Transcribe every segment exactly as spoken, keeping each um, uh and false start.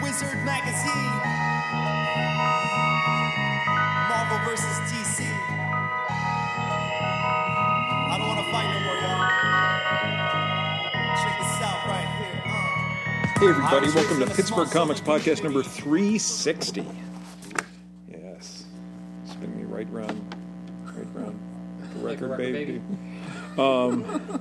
Wizard Magazine. Marvel versus D C. I don't want to fight no more, y'all. Check this out right here. Uh. Hey, everybody. Welcome to Pittsburgh Comics Podcast number three sixty. Yes. Spin me right round. Right round. The record, record baby. baby. Um,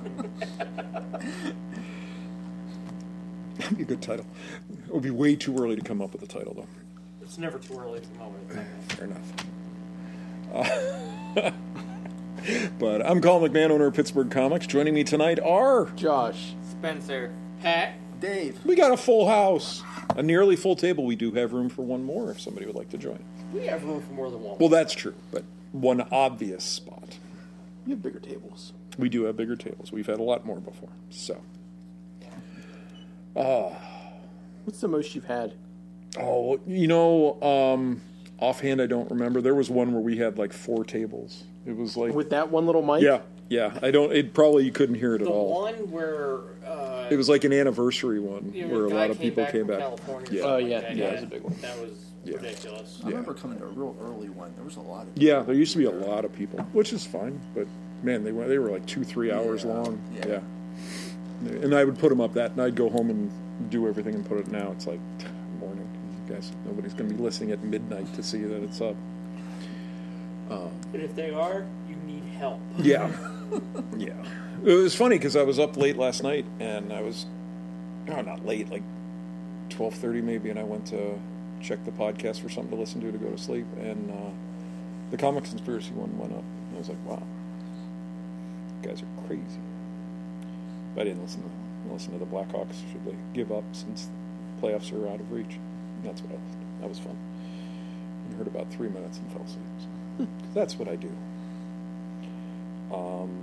that'd be a good title. It would be way too early to come up with a title, though. It's never too early to come up with a title. Fair enough. Uh, but I'm Colin McMahon, owner of Pittsburgh Comics. Joining me tonight are... Josh. Spencer. Pat. Dave. We got a full house. A nearly full table. We do have room for one more if somebody would like to join. We have room for more than one. Well, that's true, but one obvious spot. You have bigger tables. We do have bigger tables. We've had a lot more before. So, uh, What's the most you've had? oh, you know, um, offhand, I don't remember. There was one where we had like four tables. It was like, With that one little mic? yeah, yeah. I don't. It probably you couldn't hear it the at all. one where uh, It was like an anniversary one you know, where a guy lot of came people back came from back. California or Yeah. something Oh, like yeah, that. yeah, that was a big one. That was Yeah. ridiculous. I remember coming to a real early one. There was a lot of Yeah, there used to be a lot of people, which is fine. But man, they were they were like two, three hours Yeah, long. yeah. Yeah. And I would put them up that, and I'd go home and do everything and put it. Now it's like morning. You guys, nobody's going to be listening at midnight to see that it's up. Um, But if they are, you need help. yeah, yeah. It was funny because I was up late last night, and I was, oh, not late, like twelve thirty maybe, and I went to check the podcast for something to listen to to go to sleep, and uh, the Comic Conspiracy one went up. And I was like, wow, you guys are crazy. But I didn't listen to listen to the Blackhawks. Should they give up since playoffs are out of reach? And that's what I listened to. That was fun. I heard about three minutes and fell asleep. So. That's what I do. Um,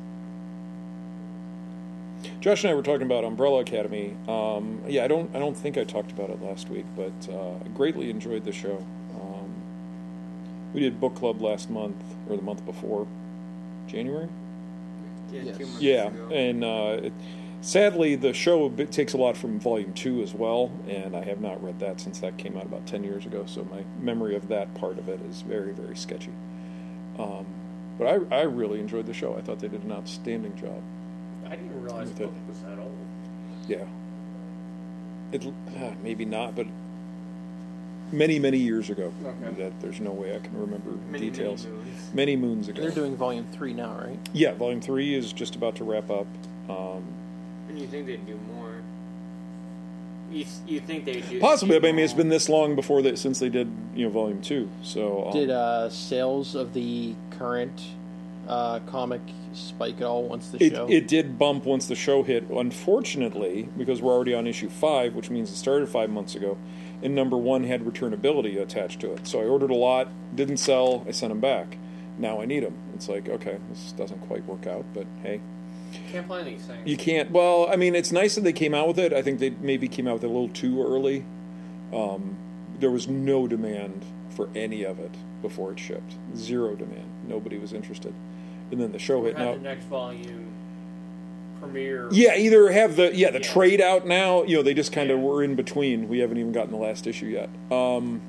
Josh and I were talking about Umbrella Academy. Um, yeah, I don't, I don't think I talked about it last week, but uh, I greatly enjoyed the show. Um, we did book club last month or the month before, January. Yeah, Yes. two months Yeah, ago. and uh, it, sadly, the show bit takes a lot from Volume Two as well, and I have not read that since that came out about ten years ago. So my memory of that part of it is very, very sketchy. Um, but I, I really enjoyed the show. I thought they did an outstanding job. I didn't realize With the it. book was that old. Yeah, it uh, maybe not, but many, many years ago. Okay. That there's no way I can remember Many, details. many movies. Many moons ago. They're doing volume three now, right? Yeah, Volume Three is just about to wrap up. Um, And you think they'd do more? You, you think they'd do Possibly. do I mean, it's more? been this long before that since they did, you know, Volume Two. So um, Did uh, sales of the current uh, comic spike at all once the it show? it did bump once the show hit. Unfortunately, because we're already on issue five, which means it started five months ago, and number one had returnability attached to it. So I ordered a lot, didn't sell. I sent them back. Now I need them. It's like, okay, this doesn't quite work out, but hey. Can't play these things. You can't. Well, I mean, it's nice that they came out with it. I think they maybe came out with it a little too early. Um, there was no demand for any of it before it shipped. Zero demand. Nobody was interested. And then the show hit. Have Now, the next volume premiere. yeah, either have the yeah the Yeah. trade out now. You know, they just kind of Yeah. were in between. We haven't even gotten the last issue yet. Um,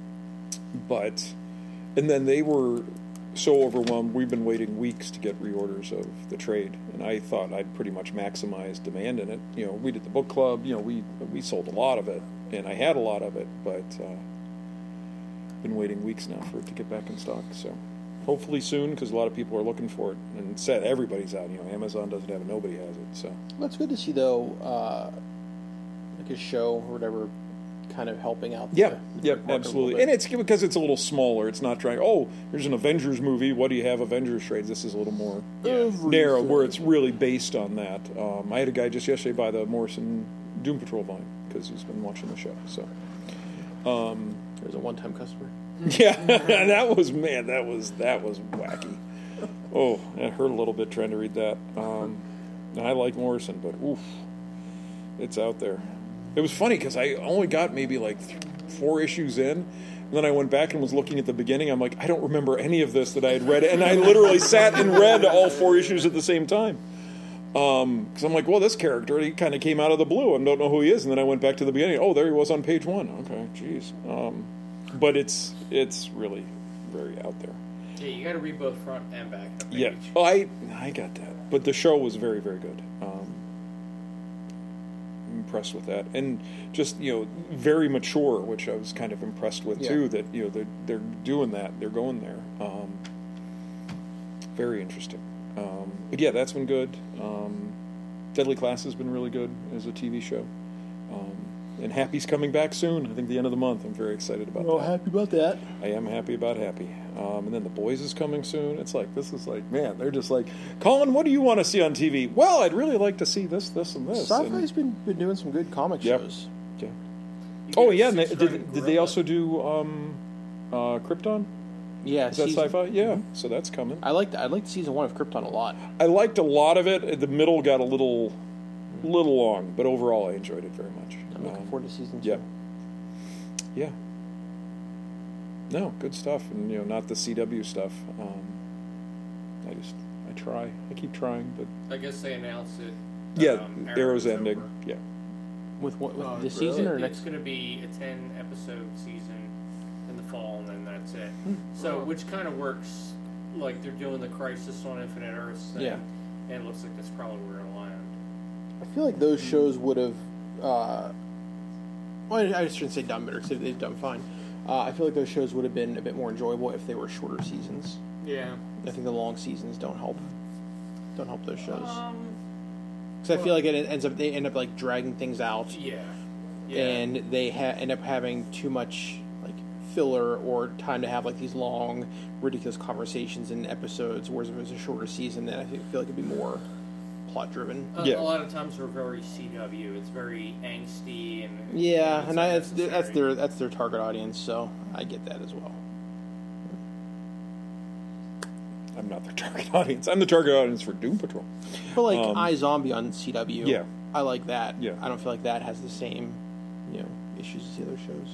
but and then they were so overwhelmed. We've been waiting weeks to get reorders of the trade, and I thought I'd pretty much maximize demand in it. You know, we did the book club. You know, we we sold a lot of it, and I had a lot of it, but uh, been waiting weeks now for it to get back in stock. So hopefully soon, because a lot of people are looking for it, and it said everybody's out. You know, Amazon doesn't have it, nobody has it. So Well, it's good to see, though, uh, like a show or whatever kind of helping out. yeah, the, the yep, market a little absolutely. bit. And it's because it's a little smaller. It's not trying. Oh, here's an Avengers movie. What do you have? Avengers trades. This is a little more narrow, where it's really based on that. Um, I had a guy just yesterday buy the Morrison Doom Patrol volume because he's been watching the show. So, um, There's a one-time customer. yeah, that was man. That was that was wacky. Oh, it hurt a little bit trying to read that. Um, and I like Morrison, but oof, it's out there. It was funny because I only got maybe like th- four issues in. And then I went back and was looking at the beginning. I'm like, I don't remember any of this that I had read. And I literally sat and read all four issues at the same time. Because I'm like, well, this character, he kind of came out of the blue. I don't know who he is. And then I went back to the beginning. Oh, there he was on page one. Okay, jeez. Um, but it's it's really very out there. Yeah, you got to read both front and back. Of the Yeah, page. well, I I got that. But the show was very, very good. Um, impressed with that. And just, you know, very mature, which I was kind of impressed with, Yeah. too, that, you know, they're, they're doing that. They're going there. Um, very interesting. Um, but yeah, that's been good. Um, Deadly Class has been really good as a T V show. Um, and Happy's coming back soon. I think the end of the month. I'm very excited about Well, that. happy about that. I am happy about Happy. Um, and then The Boys is coming soon. It's like, this is like, man, they're just like, Colin, what do you want to see on T V? Well, I'd really like to see this, this, and this. Sci-Fi's And- been, been doing some good comic Yep. shows. Yeah. You Oh, get a yeah. And they, six-run did, did they gorilla. also do um, uh, Krypton? Yeah, Is that season- sci-fi? Yeah. So that's coming. I liked I liked season one of Krypton a lot. I liked a lot of it. The middle got a little, little long, but overall I enjoyed it very much. I'm looking Um, forward to season two. Yeah. Yeah. No, good stuff, and you know, not the C W stuff. Um, I just, I try, I keep trying, but I guess they announced it. yeah, um, Arrow's over. ending. Yeah, With what? With Oh, this really? season or It- next? It's going to be a ten episode season in the fall, and then that's it. Hmm. So, which kind of works like they're doing the Crisis on Infinite Earths thing. Yeah. And it looks like that's probably where it'll land. I feel like those shows would have. Uh, well, I shouldn't say done better because they've done fine. Uh, I feel like those shows would have been a bit more enjoyable if they were shorter seasons. Yeah. I think the long seasons don't help. Don't help those shows. Um. Because I feel like it ends up they end up like dragging things out, Yeah. Yeah. and they ha- end up having too much like filler or time to have like these long, ridiculous conversations in episodes. Whereas if it was a shorter season, then I feel feel like it'd be more plot driven. a, Yeah. a lot of times we're very C W. It's very angsty and Yeah, it's and I, that's, that's unnecessary. their that's their target audience, so I get that as well. I'm not the target audience. I'm the target audience for Doom Patrol. But like Um, iZombie on C W, yeah. I like that. Yeah. I don't feel like that has the same, you know, issues as the other shows.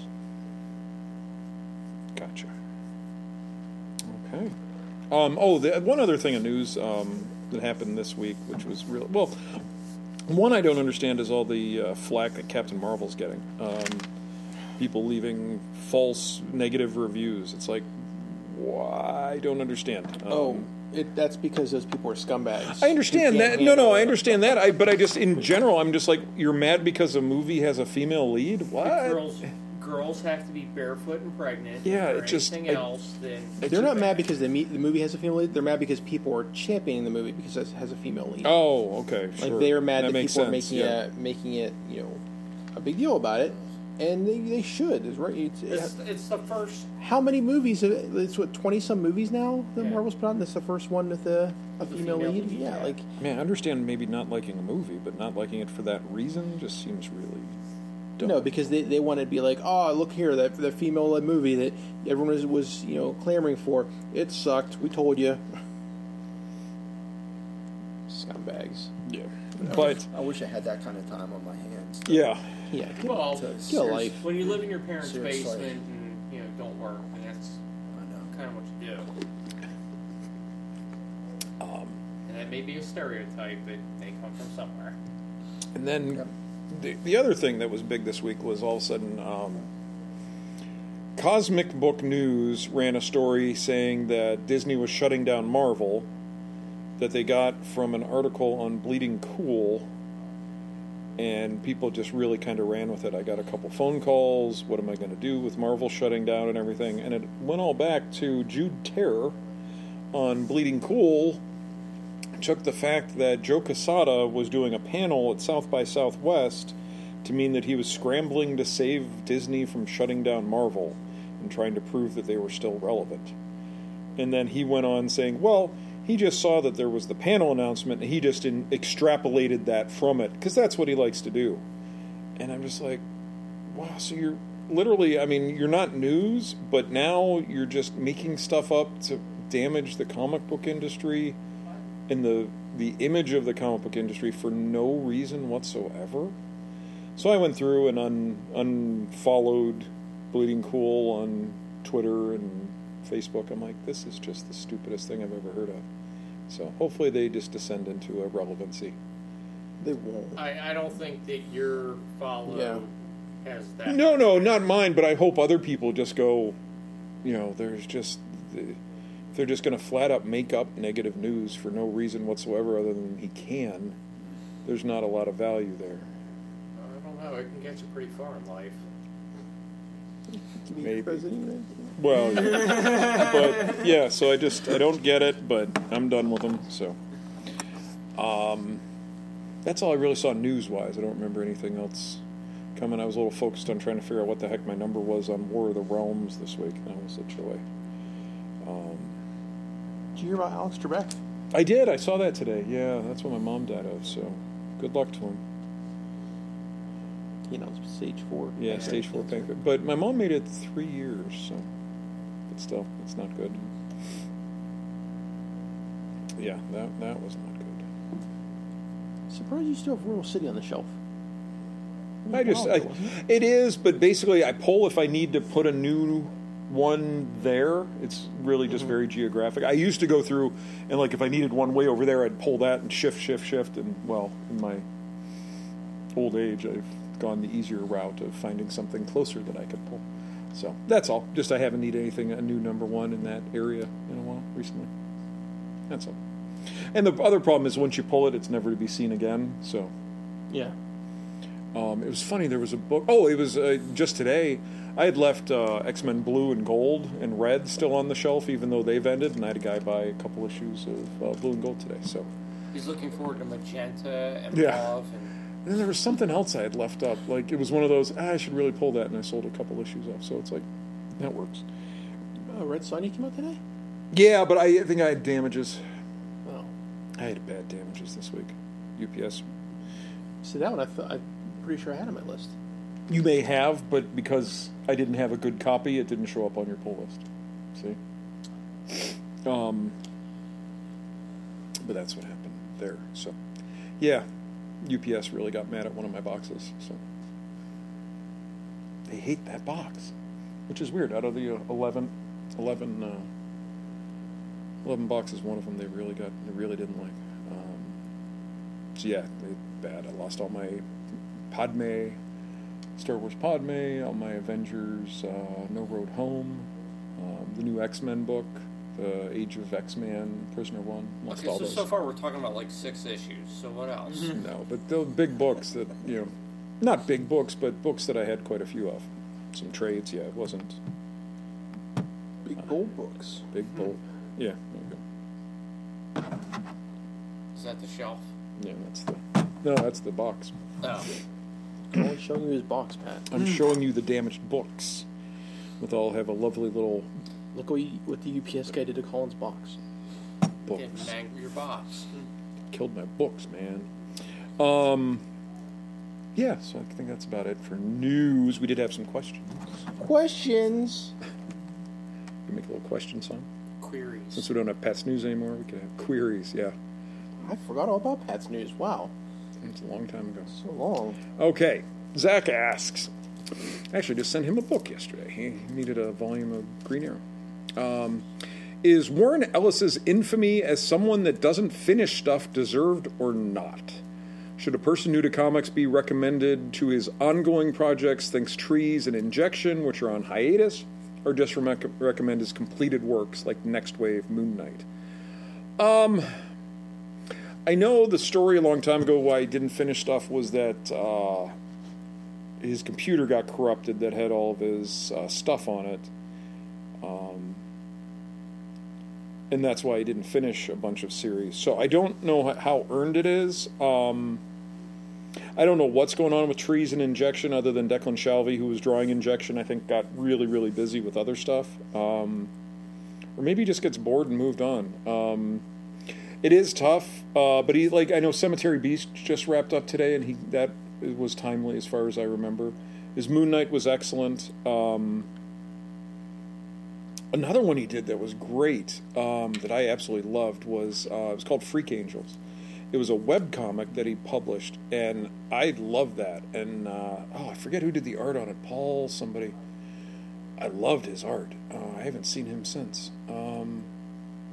Gotcha. Okay. Um, oh, the, one other thing of news um, that happened this week, which was real. Well, one I don't understand is all the uh, flack that Captain Marvel's getting. Um, people leaving false negative reviews. It's like, why? I don't understand. Um, Oh, it, that's because those people are scumbags. I understand who can't that. No, no, handle I it. understand that. I, but I just, in general, I'm just like, you're mad because a movie has a female lead? What? Girls, girls have to be barefoot and pregnant. Yeah, If it they're just- anything I- else, then They're not mad because the, me- the movie has a female lead. They're mad because people are championing the movie because it has a female lead. Oh, okay, like sure. they are mad that, makes people are sense, making yeah. a, making it, you know, a big deal about it, and they, they should. It's right. It's, it's, it's the first. how many movies? It's what twenty some movies now that Yeah. Marvel's put on. This is the first one with a, a The female, female lead. lead, Yeah, yeah. like Man, I understand maybe not liking a movie, but not liking it for that reason just seems really dumb. no, because they, they want to be like, oh, look here, that the female led movie that everyone was, was you know clamoring for. It sucked. We told you. Scumbags. Yeah. But, I wish I had that kind of time on my hands. yeah. Yeah. Get, Well, To get a serious- life. when you live in your parents' Seriously. basement and you know don't work, and that's I know. kind of what you do. Um, And that may be a stereotype, but they come from somewhere. and then Yep. the, the other thing that was big this week was all of a sudden um, Cosmic Book News ran a story saying that Disney was shutting down Marvel that they got from an article on Bleeding Cool, and people just really kind of ran with it. I got a couple phone calls. What am I going to do with Marvel shutting down and everything? And it went all back to Jude Terror on Bleeding Cool. Took the fact that Joe Quesada was doing a panel at South by Southwest to mean that he was scrambling to save Disney from shutting down Marvel and trying to prove that they were still relevant. And then he went on saying, well, he just saw that there was the panel announcement and he just in, extrapolated that from it because that's what he likes to do. And I'm just like, wow, so you're literally, I mean, you're not news, but now you're just making stuff up to damage the comic book industry and the the image of the comic book industry for no reason whatsoever. So I went through and un, unfollowed Bleeding Cool on Twitter and Facebook. I'm like, this is just the stupidest thing I've ever heard of. So hopefully they just descend into a relevancy. They won't. I, I don't think that your follow Yeah. has that. No, no, not mine, but I hope other people just go, you know, there's just, if they're just going to flat up make up negative news for no reason whatsoever other than he can, there's not a lot of value there. I don't know. It can get you pretty far in life. Can be Maybe. president. Well, yeah. But yeah, so I just, I don't get it, but I'm done with them, so. Um, that's all I really saw news-wise. I don't remember anything else coming. I was a little focused on trying to figure out what the heck my number was on War of the Realms this week, and that was a joy. Um, Did you hear about Alex Trebek? I did. I saw that today. Yeah, that's what my mom died of. So, good luck to him. You know, stage four. Yeah, stage four pancreas. But my mom made it three years. So, but still, it's not good. Yeah, that that was not good. Surprised you still have Royal City on the shelf. I just, I, it is, but basically, I pull if I need to put a new one there. It's really just mm-hmm. very geographic. I used to go through and like if I needed one way over there, I'd pull that and shift, shift, shift. And well, in my old age, I've gone the easier route of finding something closer that I could pull. So that's all. Just I haven't needed anything a new number one in that area in a while recently. That's all. And the other problem is once you pull it, it's never to be seen again. So yeah. Um, it was funny. There was a book. Oh, it was uh, just today. I had left uh, X-Men Blue and Gold and Red still on the shelf, even though they've ended. And I had a guy buy a couple issues of uh, Blue and Gold today. So he's looking forward to Magenta and yeah. Mauve. And... and then there was something else I had left up. Like it was one of those. Ah, I should really pull that, and I sold a couple issues off. So it's like that works. Oh, Red Sonja came out today. Yeah, but I think I had damages. Oh, I had bad damages this week. U P S. See that one? I thought. I, Pretty sure I had on my list. You may have, but because I didn't have a good copy, it didn't show up on your pull list. See? Um, but that's what happened there. So, yeah, U P S really got mad at one of my boxes. So they hate that box, which is weird. Out of the uh, eleven, eleven, uh, eleven boxes, one of them they really got, they really didn't like. Um, so yeah, they bad. I lost all my Padme, Star Wars Padme, all my Avengers, uh, No Road Home, um, the new X-Men book, the Age of X-Man, Prisoner One. Lost okay, all so those. so far we're talking about like six issues. So what else? No, but the big books that, you know, not big books, but books that I had quite a few of. Some trades, yeah, it wasn't Big uh, bold books. Big bold, yeah. There you go. Is that the shelf? Yeah, that's the no, that's the box. Oh. I'm showing you his box, Pat. I'm showing you the damaged books. With all have a lovely little look what, you, what the U P S guy did to Colin's box. Books. Didn't mangle your box. Killed my books, man. Um, yeah, so I think that's about it for news. We did have some questions. Questions. We make a little question song. Queries. Since we don't have Pat's News anymore, we could have queries. Yeah. I forgot all about Pat's News. Wow. It's a long time ago. So long. Okay. Zach asks. Actually, just sent him a book yesterday. He needed a volume of Green Arrow. Um, is Warren Ellis's infamy as someone that doesn't finish stuff deserved or not? Should a person new to comics be recommended to his ongoing projects, Thinks Trees and Injection, which are on hiatus, or just re- recommend his completed works like Next Wave, Moon Knight? Um... I know the story a long time ago why he didn't finish stuff was that uh, his computer got corrupted that had all of his uh, stuff on it. Um, and that's why he didn't finish a bunch of series. So I don't know how earned it is. Um, I don't know what's going on with Trees and Injection other than Declan Shalvey, who was drawing Injection, I think got really, really busy with other stuff. Um, or maybe he just gets bored and moved on. Um It is tough, uh, but he like I know Cemetery Beast just wrapped up today, and he that was timely as far as I remember. His Moon Knight was excellent. Um, another one he did that was great um, that I absolutely loved was uh, it was called Freak Angels. It was a webcomic that he published, and I loved that. And uh, oh, I forget who did the art on it. Paul somebody. I loved his art. Uh, I haven't seen him since. Um,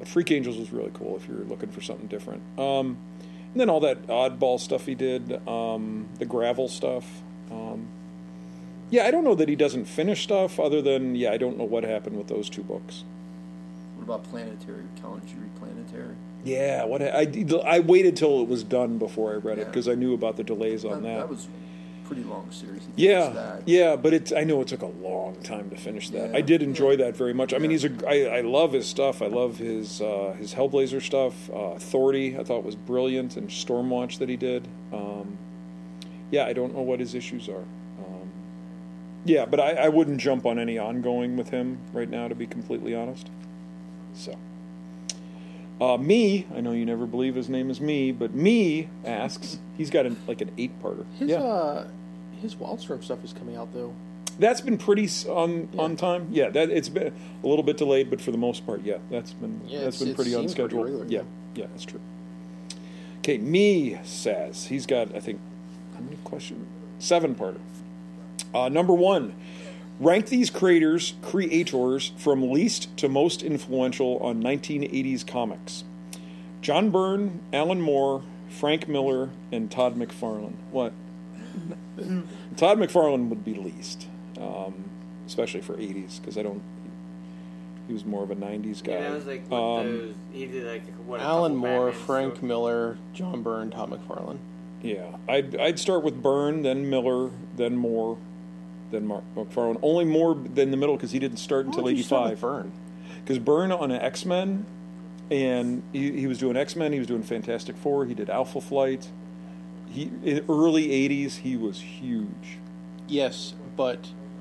But Freak Angels was really cool if you're looking for something different. Um, and then all that oddball stuff he did, um, the gravel stuff. Um, yeah, I don't know that he doesn't finish stuff other than, yeah, I don't know what happened with those two books. What about Planetary? Colin, did you read Planetary? Yeah, what I, I waited till it was done before I read it Yeah. because I knew about the delays on that. That was a pretty long series. He Yeah, finished that. yeah, but it, I know it took a long time to finish that. Yeah, I did enjoy yeah. that very much. I mean, he's a, I, I love his stuff. I love his uh, his Hellblazer stuff. Uh, Authority, I thought was brilliant, and Stormwatch that he did. Um, yeah, I don't know what his issues are. Um, yeah, but I, I wouldn't jump on any ongoing with him right now, to be completely honest. So. Uh, me, I know you never believe his name is Me, but Me asks, he's got an, like an eight-parter. His yeah. uh, his Wildstorm stuff is coming out though. That's been pretty s- on Yeah. on time. Yeah, that it's been a little bit delayed, but for the most part, yeah, that's been Yeah, that's it's- been it pretty on seems pretty schedule. regular, yeah, yeah, that's true. Okay, Me says he's got I think how many questions? Seven parter. Uh, number one, rank these creators creators from least to most influential on nineteen eighties comics. John Byrne, Alan Moore, Frank Miller, and Todd McFarlane. What? Todd McFarlane would be least, um, especially for eighties, because I don't. He was more of a nineties guy. Yeah, that was like what Um, those. He did like what a Alan couple Moore, Batman Frank stories. Miller, John Byrne, Todd McFarlane. Yeah, I'd I'd start with Byrne, then Miller, then Moore, then Mark McFarlane. Only Moore than the middle because he didn't start until Why would you start eighty-five. with Byrne? Because Byrne on X Men, and he, he was doing X Men. He was doing Fantastic Four. He did Alpha Flight. He in early eighties he was huge. Yes, but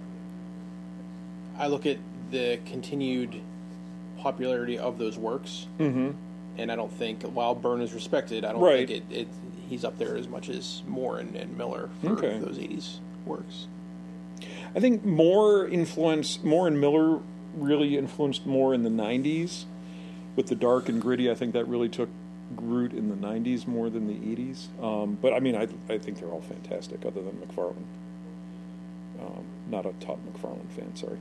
I look at the continued popularity of those works, Mm-hmm. and I don't think while Byrne is respected, I don't Right. think it, it he's up there as much as Moore and, and Miller for Okay. those eighties works. I think Moore influenced Moore and Miller really influenced more in the nineties with the dark and gritty. I think that really took root in the nineties more than the eighties. Um, but I mean, I I think they're all fantastic, other than McFarlane. Um, not a Todd McFarlane fan, sorry.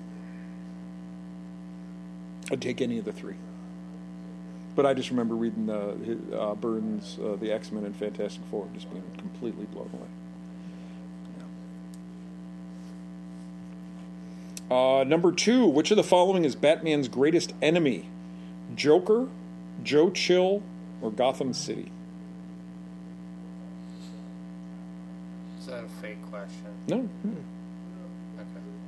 I'd take any of the three. But I just remember reading the his, uh, Burns, uh, the X-Men and Fantastic Four, just being completely blown away. Uh, number two, which of the following is Batman's greatest enemy? Joker, Joe Chill, or Gotham City? Is that a fake question? No, Okay.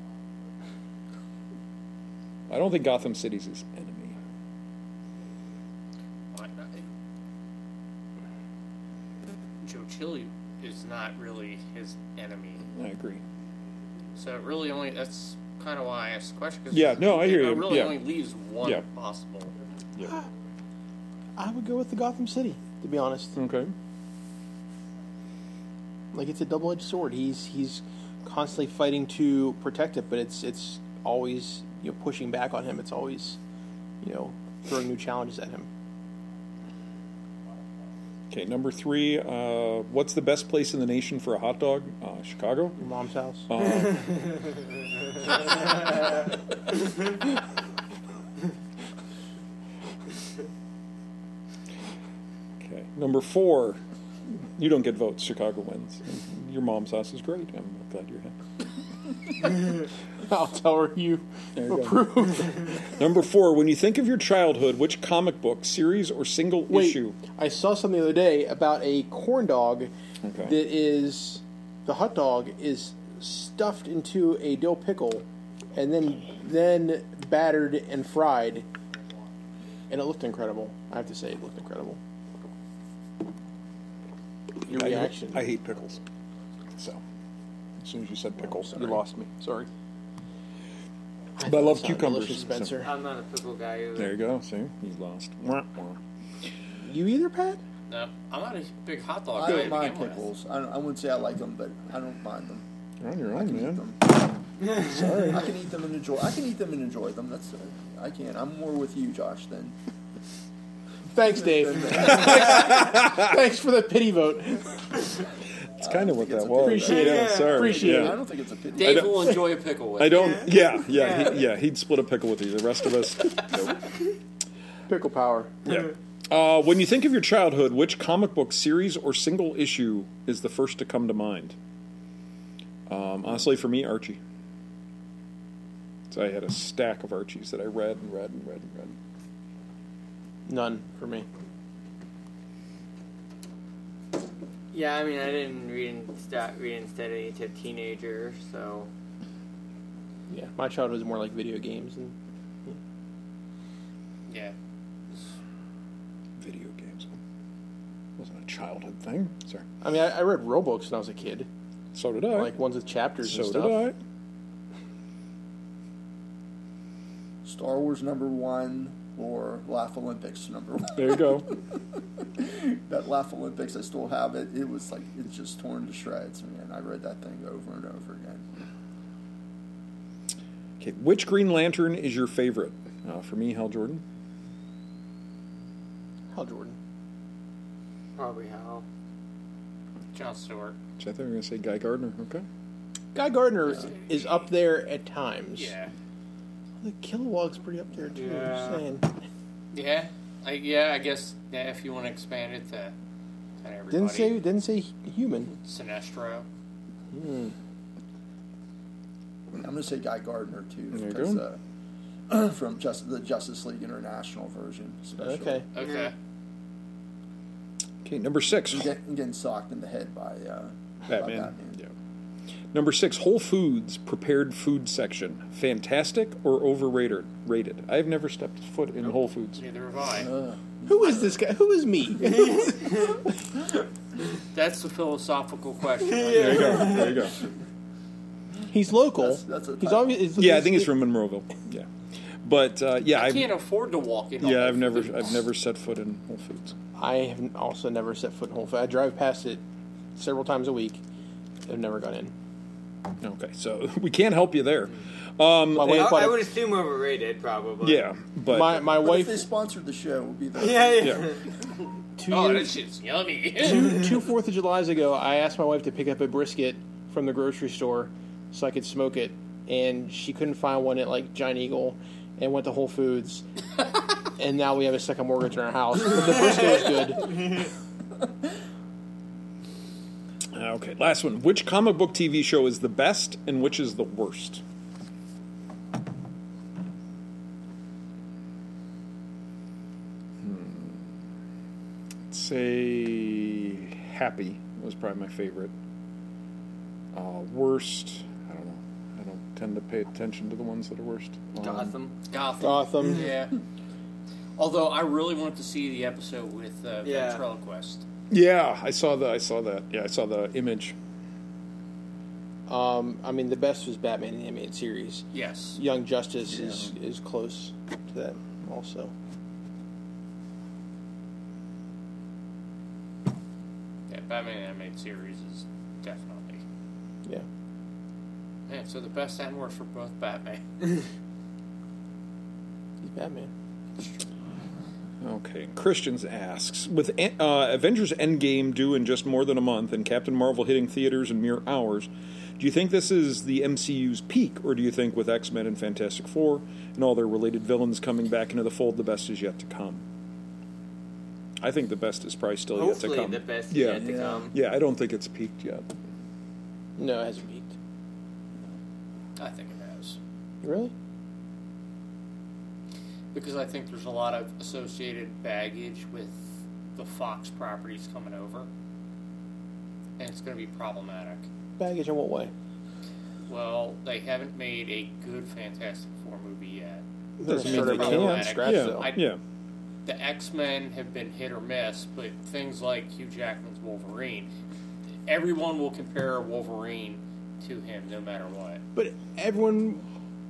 I don't think Gotham City's his enemy. Why not? Joe Chill is not really his enemy, I agree. so it really only that's kind of why I asked the question. 'Cause Yeah, no, I hear it you. really Yeah. only leaves one Yeah. possible. Yeah. I would go with the Gotham City, to be honest. Okay. Like it's a double-edged sword. He's he's constantly fighting to protect it, but it's it's always you know pushing back on him. It's always you know throwing new challenges at him. Okay, number three, uh, what's the best place in the nation for a hot dog? Uh, Chicago? Your mom's house. Uh, okay, number four, you don't get votes. Chicago wins. Your mom's house is great. I'm glad you're happy. I'll tell her you There you go. approve. Number four, when you think of your childhood, which comic book, series, or single Wait, issue? I saw something the other day about a corn dog Okay. that is the hot dog is stuffed into a dill pickle and then then battered and fried, and it looked incredible. I have to say, it looked incredible. Your I- reaction? I, hate pickles. So, as soon as you said pickles, you sorry. lost me. Sorry. I But I thought love it sounded cucumbers, delicious, so- Spencer. I'm not a pickle guy either. There you go. See? You lost. Wah, wah. You either, Pat? No, I'm not a big hot dog I guy. don't to mind begin with. pickles. I, don't, I wouldn't say I like them, but I don't mind them. You're on your I own, can eat man. them. Sorry. I can eat them and enjoy. I can eat them and enjoy them. That's. Uh, I can. I'm more with you, Josh, than. Thanks, Dave. than- Thanks for the pity vote. It's kind of what think it's that a was. Appreciate yeah, it. Sorry. Appreciate yeah. I don't think it's a pity. Dave don't- will enjoy a pickle with I you. don't. Yeah, yeah, he, yeah. He'd split a pickle with you. The rest of us, nope. Pickle power. Yeah. Uh, when you think of your childhood, which comic book series or single issue is the first to come to mind? Um, honestly, for me, Archie. So I had a stack of Archies that I read and read and read and read. None for me. Yeah, I mean, I didn't read and start reading steadily until teenager, so Yeah, my childhood was more like video games and Yeah. Video games. Wasn't a childhood thing. Sorry. I mean, I, I read rulebooks when I was a kid, So did I. like ones with chapters so and did stuff. I. Star Wars number one or Laugh Olympics number one. There you go. That Laugh Olympics, I still have it. It was like, it's just torn to shreds, man. I read that thing over and over again. Okay, which Green Lantern is your favorite? Uh, for me, Hal Jordan. Hal Jordan. probably Hal. John Stewart. Which I thought you were going to say Guy Gardner. Okay. Guy Gardner is up there at times. Yeah. The Kilowog's pretty up there too. Yeah. Just saying. Yeah. I, yeah, I guess, yeah, if you want to expand it to, to everybody. Didn't say didn't say human. Sinestro. Hmm. I'm going to say Guy Gardner, too. There you because, go. Uh, from just the Justice League International version, especially. Okay. Okay. Okay, number six. I'm getting, getting socked in the head by, uh, by Batman. Batman. Yeah. Number six, Whole Foods prepared food section. Fantastic or overrated? Rated. I've never stepped foot in Whole Foods. Neither have I. Uh, Who is this guy? Who is me? That's the philosophical question. There you go. There you go. He's local. That's- that's a he's title. obvious. Yeah, I think it's from Monroeville. Yeah, but uh, yeah, I I've, can't afford to walk in. yeah, I've never, I've never set foot in Whole Foods. I have also never set foot in Whole Foods. I drive past it several times a week. I've never gone in. Okay, so we can't help you there. My wife I, bought I a- would assume overrated, probably. Yeah, but my my but if they wife sponsored the show, it would be the... Yeah, yeah. yeah, two Oh, that years shit's yummy. two two Fourth of Julys ago, I asked my wife to pick up a brisket from the grocery store so I could smoke it, and she couldn't find one at like Giant Eagle, and went to Whole Foods, and now we have a second mortgage in our house. But the brisket was good. okay. Last one. Which comic book T V show is the best and which is the worst? Hmm. Say Happy was probably my favorite. Uh, worst, I don't know. I don't tend to pay attention to the ones that are worst. Um, Gotham. Gotham. Gotham. Yeah. Although I really wanted to see the episode with uh, Yeah. Ventriloquist. Yeah, I saw the. I saw that. Yeah, I saw the image. Um, I mean, the best was Batman in the animated series. Yes. Young Justice is is close to that also. Yeah, Batman animated series is definitely. Yeah. Yeah, so the best and worst for both Batman. He's Batman. Okay, Christians asks, with uh, Avengers Endgame due in just more than a month and Captain Marvel hitting theaters in mere hours, do you think this is the M C U's peak, or do you think with X-Men and Fantastic Four and all their related villains coming back into the fold, the best is yet to come? I think the best is probably still Hopefully yet to come. the best yeah. is yet to Yeah. come. Yeah, I don't think it's peaked yet. No, it hasn't peaked. I think it has. Really? Because I think there's a lot of associated baggage with the Fox properties coming over. And it's going to be problematic. Baggage in what way? Well, they haven't made a good Fantastic Four movie yet. Doesn't Sure mean they they can. can't. Scratch Yeah, though. I- yeah. The X-Men have been hit or miss, but things like Hugh Jackman's Wolverine, everyone will compare Wolverine to him no matter what. But everyone,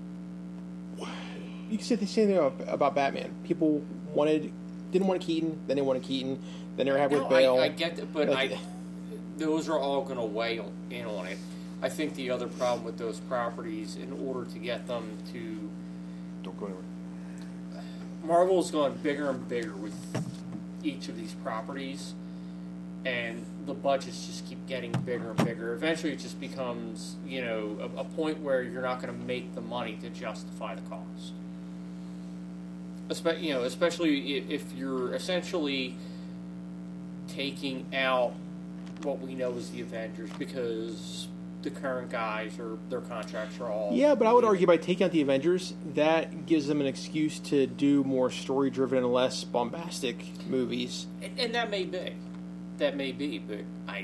you can say the same thing about, about Batman. People wanted, didn't want Keaton, then they wanted Keaton, then they were having No, with Bale. I, I get that, but Like- I, those are all going to weigh in on it. I think the other problem with those properties, in order to get them to, Don't go anywhere. Marvel's gone bigger and bigger with each of these properties, and the budgets just keep getting bigger and bigger. Eventually, it just becomes, you know, a, a point where you're not going to make the money to justify the cost. Espe- you know, especially if, if you're essentially taking out what we know as the Avengers, because the current guys or their contracts are all Yeah, but I would argue by taking out the Avengers, that gives them an excuse to do more story-driven and less bombastic movies. and, and that may be, that may be, but I.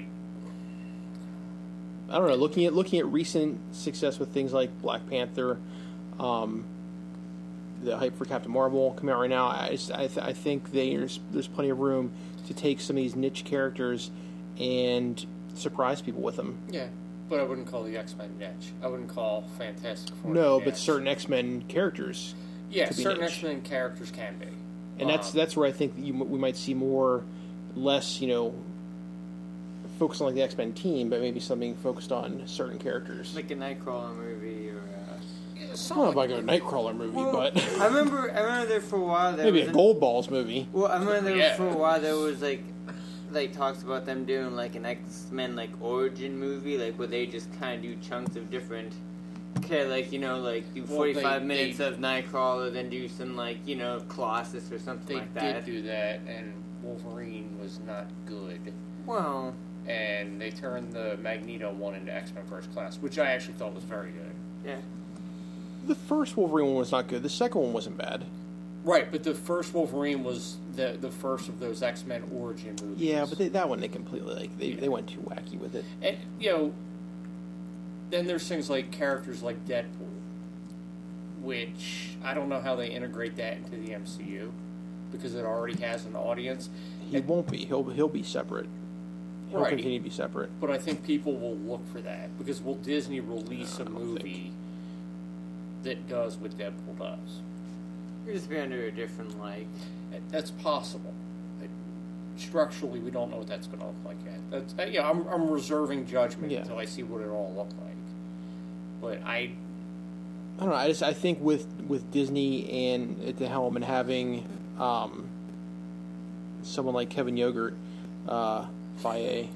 I don't know. Looking at looking at recent success with things like Black Panther, um, the hype for Captain Marvel coming out right now, I just, I, th- I think there's there's plenty of room to take some of these niche characters and surprise people with them. Yeah, but I wouldn't call the X-Men niche. I wouldn't call Fantastic Four No, niche. but certain X-Men characters. yeah, could be certain niche. X-Men characters can be, And that's Um, that's where I think you, we might see more, less, you know, focused on like the X-Men team, but maybe something focused on certain characters. Like a Nightcrawler movie or. Uh... yeah, I don't know something if I go Nightcrawler movie, Well, but I remember. I remember there for a while. There maybe was a an- Gold Balls movie. Well, I remember there Yeah. for a while there was like, like talks about them doing like an X Men like origin movie, like where they just kind of do chunks of different. Okay, like you know, like do Well, forty-five they- minutes they- of Nightcrawler, then do some like you know Colossus or something they like did that. do that, and Wolverine was not good. Well, And they turned the Magneto one into X-Men First Class, which I actually thought was very good. yeah. The first Wolverine one was not good. The second one wasn't bad. Right, but the first Wolverine was the the first of those X-Men origin movies. Yeah, but they, that one they completely like they, they went too wacky with it. And, you know, then there's things like characters like Deadpool, which I don't know how they integrate that into the M C U, because it already has an audience. He won't be. He'll he'll be separate. He'll Right. continue to be separate. But I think people will look for that, because will Disney release No, a I don't movie that does what Deadpool does? You're just be under a different like. That's possible. But structurally, we don't know what that's going to look like yet. That's, uh, yeah, I'm, I'm reserving judgment Yeah. until I see what it all look like. But I, I don't know. I just I think with with Disney and at the helm and having um, someone like Kevin Yogurt, uh, Faye,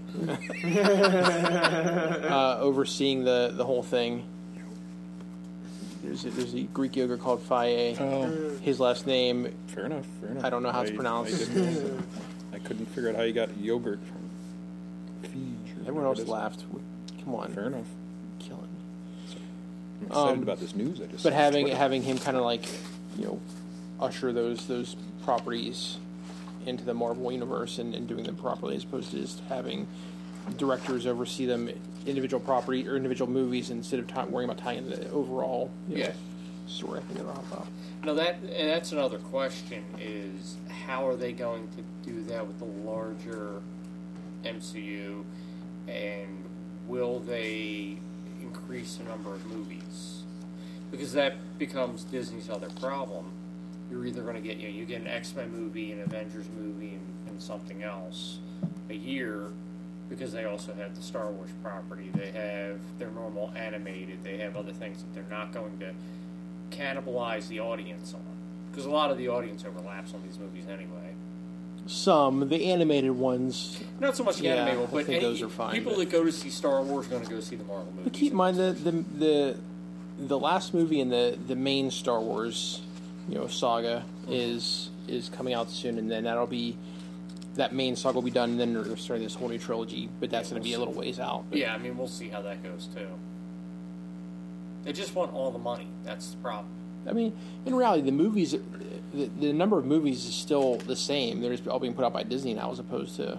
uh, overseeing the the whole thing. There's a, there's a Greek yogurt called Faye. Oh, His last name, fair enough. Fair enough. I don't know how it's I- pronounced. I, didn't- I couldn't figure out how you got yogurt from Fiji. or everyone whatever else it is. laughed. Come on, Fair enough. killing me. I'm excited Um, about this news. I just But saw having Twitter. having him kind of like, you know, usher those those properties into the Marvel universe and, and doing them properly, as opposed to just having directors oversee them individual property or individual movies instead of ty- worrying about tying into the overall you know, Yeah. story. I think it'll help out. no, that and that's another question: is how are they going to do that with the larger M C U, and will they increase the number of movies? Because that becomes Disney's other problem. You're either going to get you know you get an X-Men movie, an Avengers movie, and, and something else a year, because they also have the Star Wars property. They have their normal animated. They have other things that they're not going to cannibalize the audience on, because a lot of the audience overlaps on these movies anyway. Some the animated ones, Not so much the Yeah, animated I one, but think any, those are fine, people but- that go to see Star Wars are going to go see the Marvel movies. but keep in mind the the the, the last movie in the, the main Star Wars, you know, saga is is coming out soon, and then that'll be that main saga will be done, and then they're starting this whole new trilogy. But that's Yeah, going to be a we'll little ways out. But Yeah, I mean, we'll see how that goes too. They just want all the money. That's the problem. I mean, in reality, the movies, the, the number of movies is still the same. They're just all being put out by Disney now, as opposed to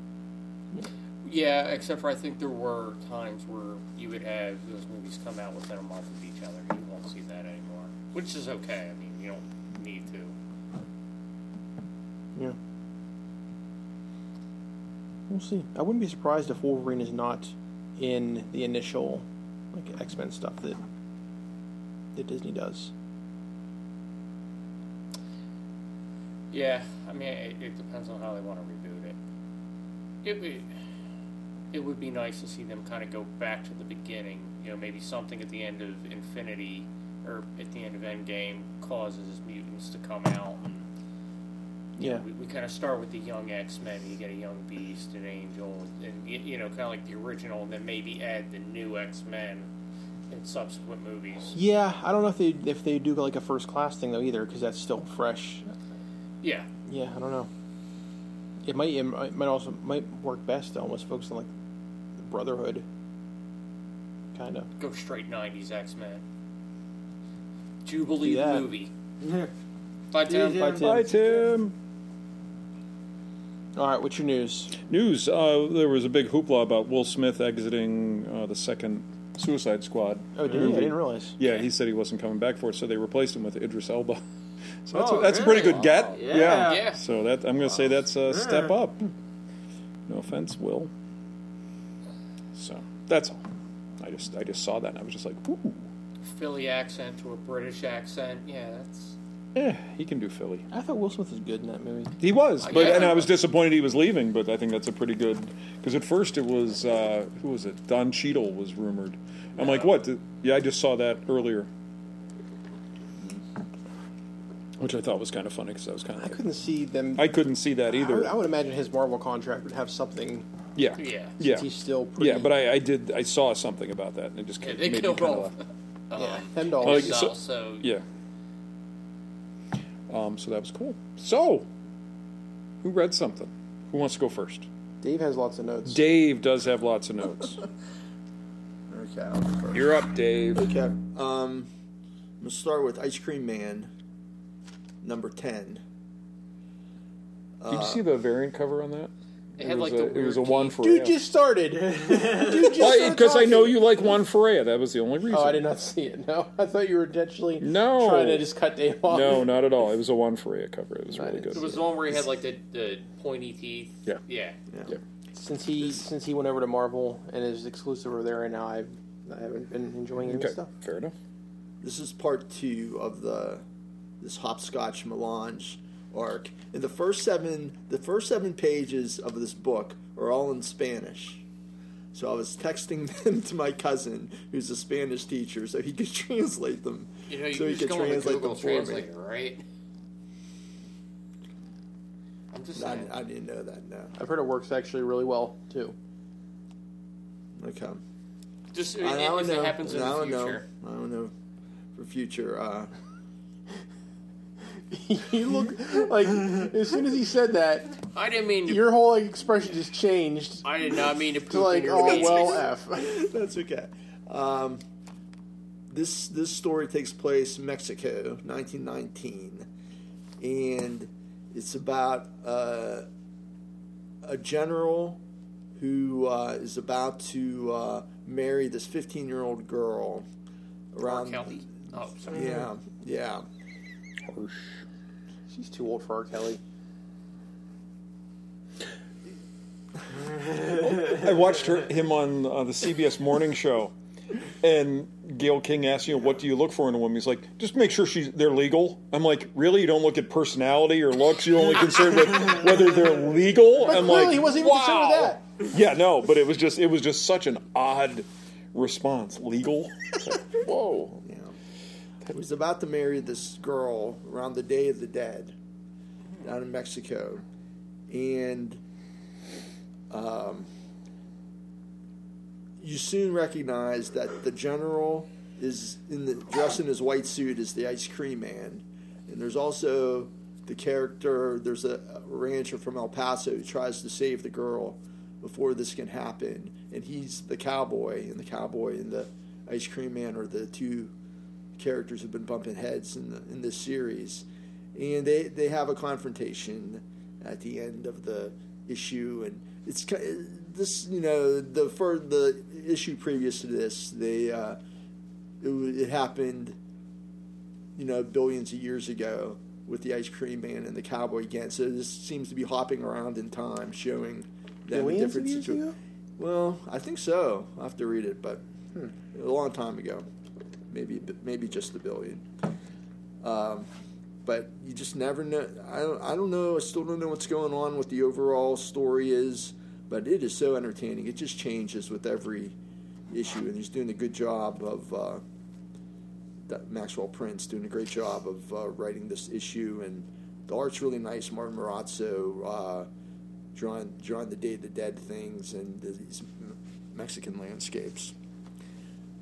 Yeah, except for I think there were times where you would have those movies come out within a month of each other. You won't see that anymore, which is okay. I mean, you don't need to. yeah. We'll see. I wouldn't be surprised if Wolverine is not in the initial like X Men stuff that that Disney does. Yeah, I mean, it, it depends on how they want to reboot it. It would, it would be nice to see them kind of go back to the beginning. You know, maybe something at the end of Infinity or at the end of Endgame causes mutants to come out. And, you Yeah. know, we, we kind of start with the young X-Men. You get a young Beast, an Angel, and, y- you know, kind of like the original, and then maybe add the new X-Men in subsequent movies. Yeah, I don't know if they if they do like a first class thing though either, because that's still fresh. Yeah. Yeah, I don't know. It might it might might also might work best to almost focus on like the Brotherhood, kind of. Go straight nineties X-Men. Jubilee Do that. the movie. Bye, Tim. Bye, Tim. Bye, Tim. All right, what's your news? News, uh, there was a big hoopla about Will Smith exiting uh, the second Suicide Squad. Oh, did he? I didn't realize. Yeah, he said he wasn't coming back for it, so they replaced him with Idris Elba. So that's, Oh, a, that's a pretty really? good get. Yeah. Yeah. So that I'm going to say that's a step up. No offense, Will. So that's all. I just I just saw that and I was just like, ooh, Philly accent to a British accent. Yeah, that's... eh, he can do Philly. I thought Will Smith was good in that movie. He was, but Yeah. and I was disappointed he was leaving. But I think that's a pretty good because at first it was uh, who was it? Don Cheadle was rumored. I'm like, what? Did- Yeah, I just saw that earlier, which I thought was kind of funny because I was kind of I like, couldn't see them. I couldn't see that I either. would, I would imagine his Marvel contract would have something. yeah, Yeah. yeah, He's still pretty. yeah. But I, I did I saw something about that and it just Yeah, made they me killed kind off. of Um, yeah, ten dollars. Like, and so- also, yeah. Um, so that was cool. So, who read something? Who wants to go first? Dave has lots of notes. Dave does have lots of notes. Okay, I'll go first. You're up, Dave. Okay. Um, I'm gonna start with Ice Cream Man, number ten. Did you see the variant cover on that? it had was like a, the it was a weird Juan teeth. Ferreira. Dude just started. Dude just Because I know you like Juan Ferreira. That was the only reason. Oh, I did not see it. No, I thought you were intentionally No. trying to just cut Dave off. No, not at all. It was a Juan Ferreira cover. It was I really didn't good. It was the one where he had like the, the pointy teeth. Yeah. Yeah. Yeah. Since he since he went over to Marvel and is exclusive over there right now, I've I haven't been enjoying any of Okay, his stuff. fair enough. This is part two of the this hopscotch melange arc. And the first seven the first seven pages of this book are all in Spanish. So I was texting them to my cousin, who's a Spanish teacher, so he could translate them. You know, you so he just could go on the translate Google them for me. Translator, right? I'm just I, saying. I didn't know that. No. I've heard it works actually really well too. Okay. Just I, if, I don't if know. it happens in I the don't future. know. I don't know. For future, uh, You look like as soon as he said that, I didn't mean to. your whole like, expression just changed I did not mean to poop to like, in your oh face. well, f. that's okay. Um, this this story takes place in Mexico, nineteen nineteen, and it's about uh, a general who uh, is about to uh, marry this fifteen-year-old girl. R. Around, Kelly. Oh, sorry. yeah, yeah. Harsh. She's too old for R. Kelly. I watched her, him on uh, the C B S morning show, and Gayle King asked, you know, what do you look for in a woman? He's like, just make sure she's they're legal. I'm like, really? You don't look at personality or looks? You're only concerned with whether they're legal? But I'm clearly like, he wasn't even concerned wow. with that. Yeah, no, but it was just it was just such an odd response. Legal? It's like, whoa. Yeah. He was about to marry this girl around the Day of the Dead down in Mexico. And um, you soon recognize that the general is in the dressed in his white suit as the Ice Cream Man. And there's also the character, there's a, a rancher from El Paso who tries to save the girl before this can happen. And he's the cowboy, and the cowboy and the Ice Cream Man are the two characters who've been bumping heads in the, in this series, and they they have a confrontation at the end of the issue, and it's ki- this you know the for the issue previous to this they uh, it, w- it happened you know billions of years ago with the Ice Cream Man and the cowboy again. So this seems to be hopping around in time, showing them in Billions different of years situa- ago? Well, I think so. I'll have to read it, but a long time ago. Maybe maybe just a billion. Um, but you just never know. I don't, I don't know. I still don't know what's going on, what the overall story is, but it is so entertaining. It just changes with every issue, and he's doing a good job of, uh, that Maxwell Prince doing a great job of uh, writing this issue, and the art's really nice. Martin Morazzo uh, drawing, drawing the Day of the Dead things and these Mexican landscapes.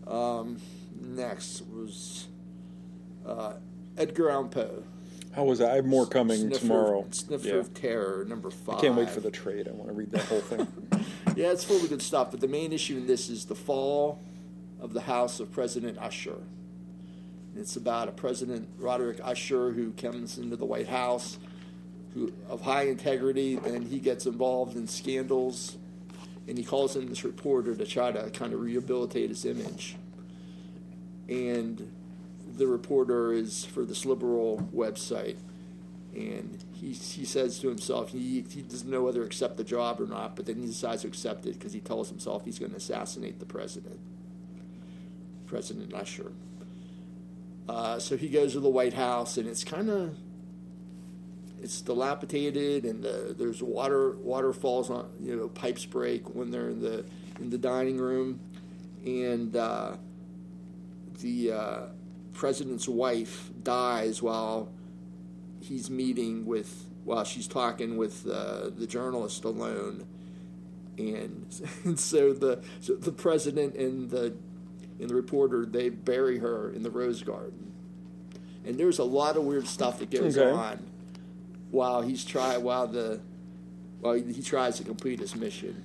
Um, next was uh, Edgar Allan Poe. How was that? I have more coming Sniffer, tomorrow. Sniffer Yeah. of Terror, number five. I can't wait for the trade. I want to read that whole thing. Yeah, it's full of good stuff, but the main issue in this is the fall of the house of President Usher. It's about a President, Roderick Usher, who comes into the White House, who of high integrity, then he gets involved in scandals, and he calls in this reporter to try to kind of rehabilitate his image. And the reporter is for this liberal website, and he he says to himself he he doesn't know whether to accept the job or not, but then he decides to accept it because he tells himself he's going to assassinate the president, President Usher. Uh, so he goes to the White House, and it's kind of it's dilapidated, and the, there's water waterfalls on you know pipes break when they're in the in the dining room, and uh, the uh, president's wife dies while he's meeting with while she's talking with uh, the journalist alone, and, and so the so the president and the and the reporter, they bury her in the rose garden, and there's a lot of weird stuff that goes Okay. on while he's try while the while he, he tries to complete his mission.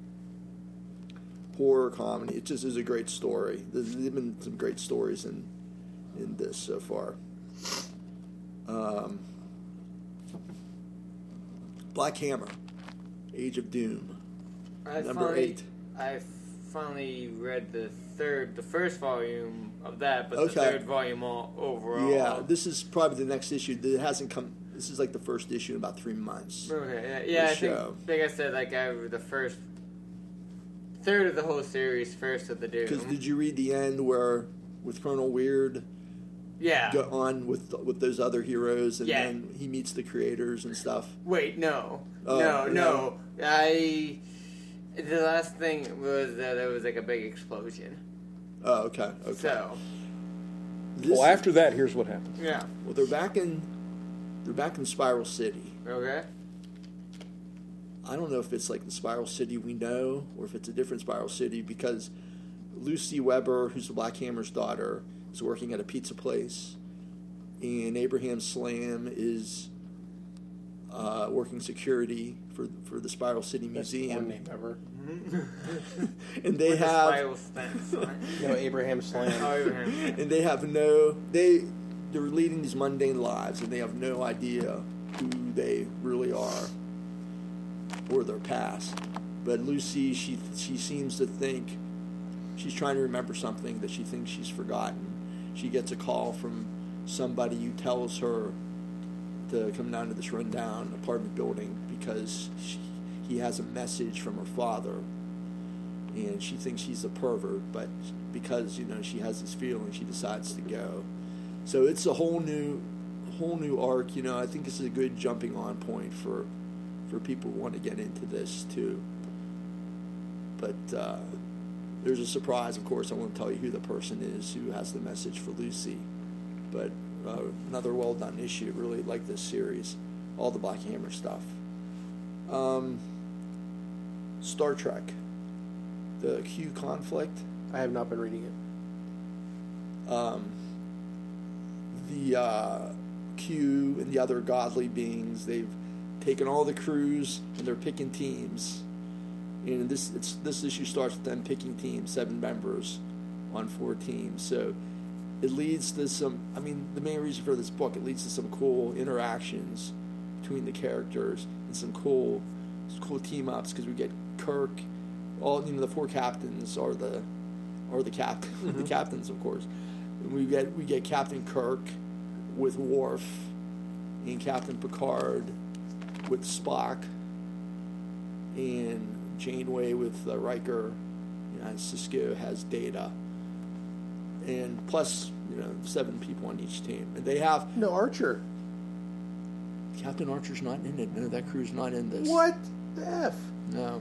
Horror comedy. It just is a great story. There's been some great stories in in this so far. Um, Black Hammer, Age of Doom, I number finally, eight. I finally read the third, the first volume of that, but Okay. the third volume all, overall. Yeah, this is probably the next issue. It hasn't come. This is like the first issue in about three months. Okay, yeah, yeah I The think, show. like I said, like I the first third of the whole series, first of the Doom. Because did you read the end where with Colonel Weird yeah. go on with with those other heroes, and Yeah. then he meets the creators and stuff? Wait, no, Oh, no, no. no. I. The last thing was that there was like a big explosion. Oh, okay, okay. So This- Well, after that, here's what happens. yeah, well, they're back in they're back in Spiral City. okay. I don't know if it's like the Spiral City we know, or if it's a different Spiral City, because Lucy Weber, who's the Black Hammer's daughter, is working at a pizza place, and Abraham Slam is uh, working security for for the Spiral City Best Museum, porn name ever. and they With the have spiral stance on it. No, Abraham Oh, Slam. Abraham. and they have no they they're leading these mundane lives, and they have no idea who they really are or their past. But Lucy, she she seems to think she's trying to remember something that she thinks she's forgotten. She gets a call from somebody who tells her to come down to this rundown apartment building because she, he has a message from her father, and she thinks he's a pervert, but because you know she has this feeling, she decides to go. So it's a whole new whole new arc. You know, I think this is a good jumping on point for for people who want to get into this too. But uh, there's a surprise, of course. I won't tell you who the person is who has the message for Lucy. But uh, another well done issue. Really like this series, all the Black Hammer stuff. Um, Star Trek, the Q conflict. I have not been reading it. Um, the uh, Q and the other godly beings, they've taken all the crews and they're picking teams. And this it's this issue starts with them picking teams, seven members on four teams. So it leads to some. I mean, the main reason for this book, it leads to some cool interactions between the characters and some cool, some cool team ups because we get Kirk. All you know, the four captains are the are the cap Mm-hmm. the captains, of course. And we get we get Captain Kirk with Worf and Captain Picard with Spock and Janeway with uh, Riker. You know, Cisco has Data, and plus you know seven people on each team, and they have No, Archer. Captain Archer's not in it. No, that crew's not in this. What the F? No.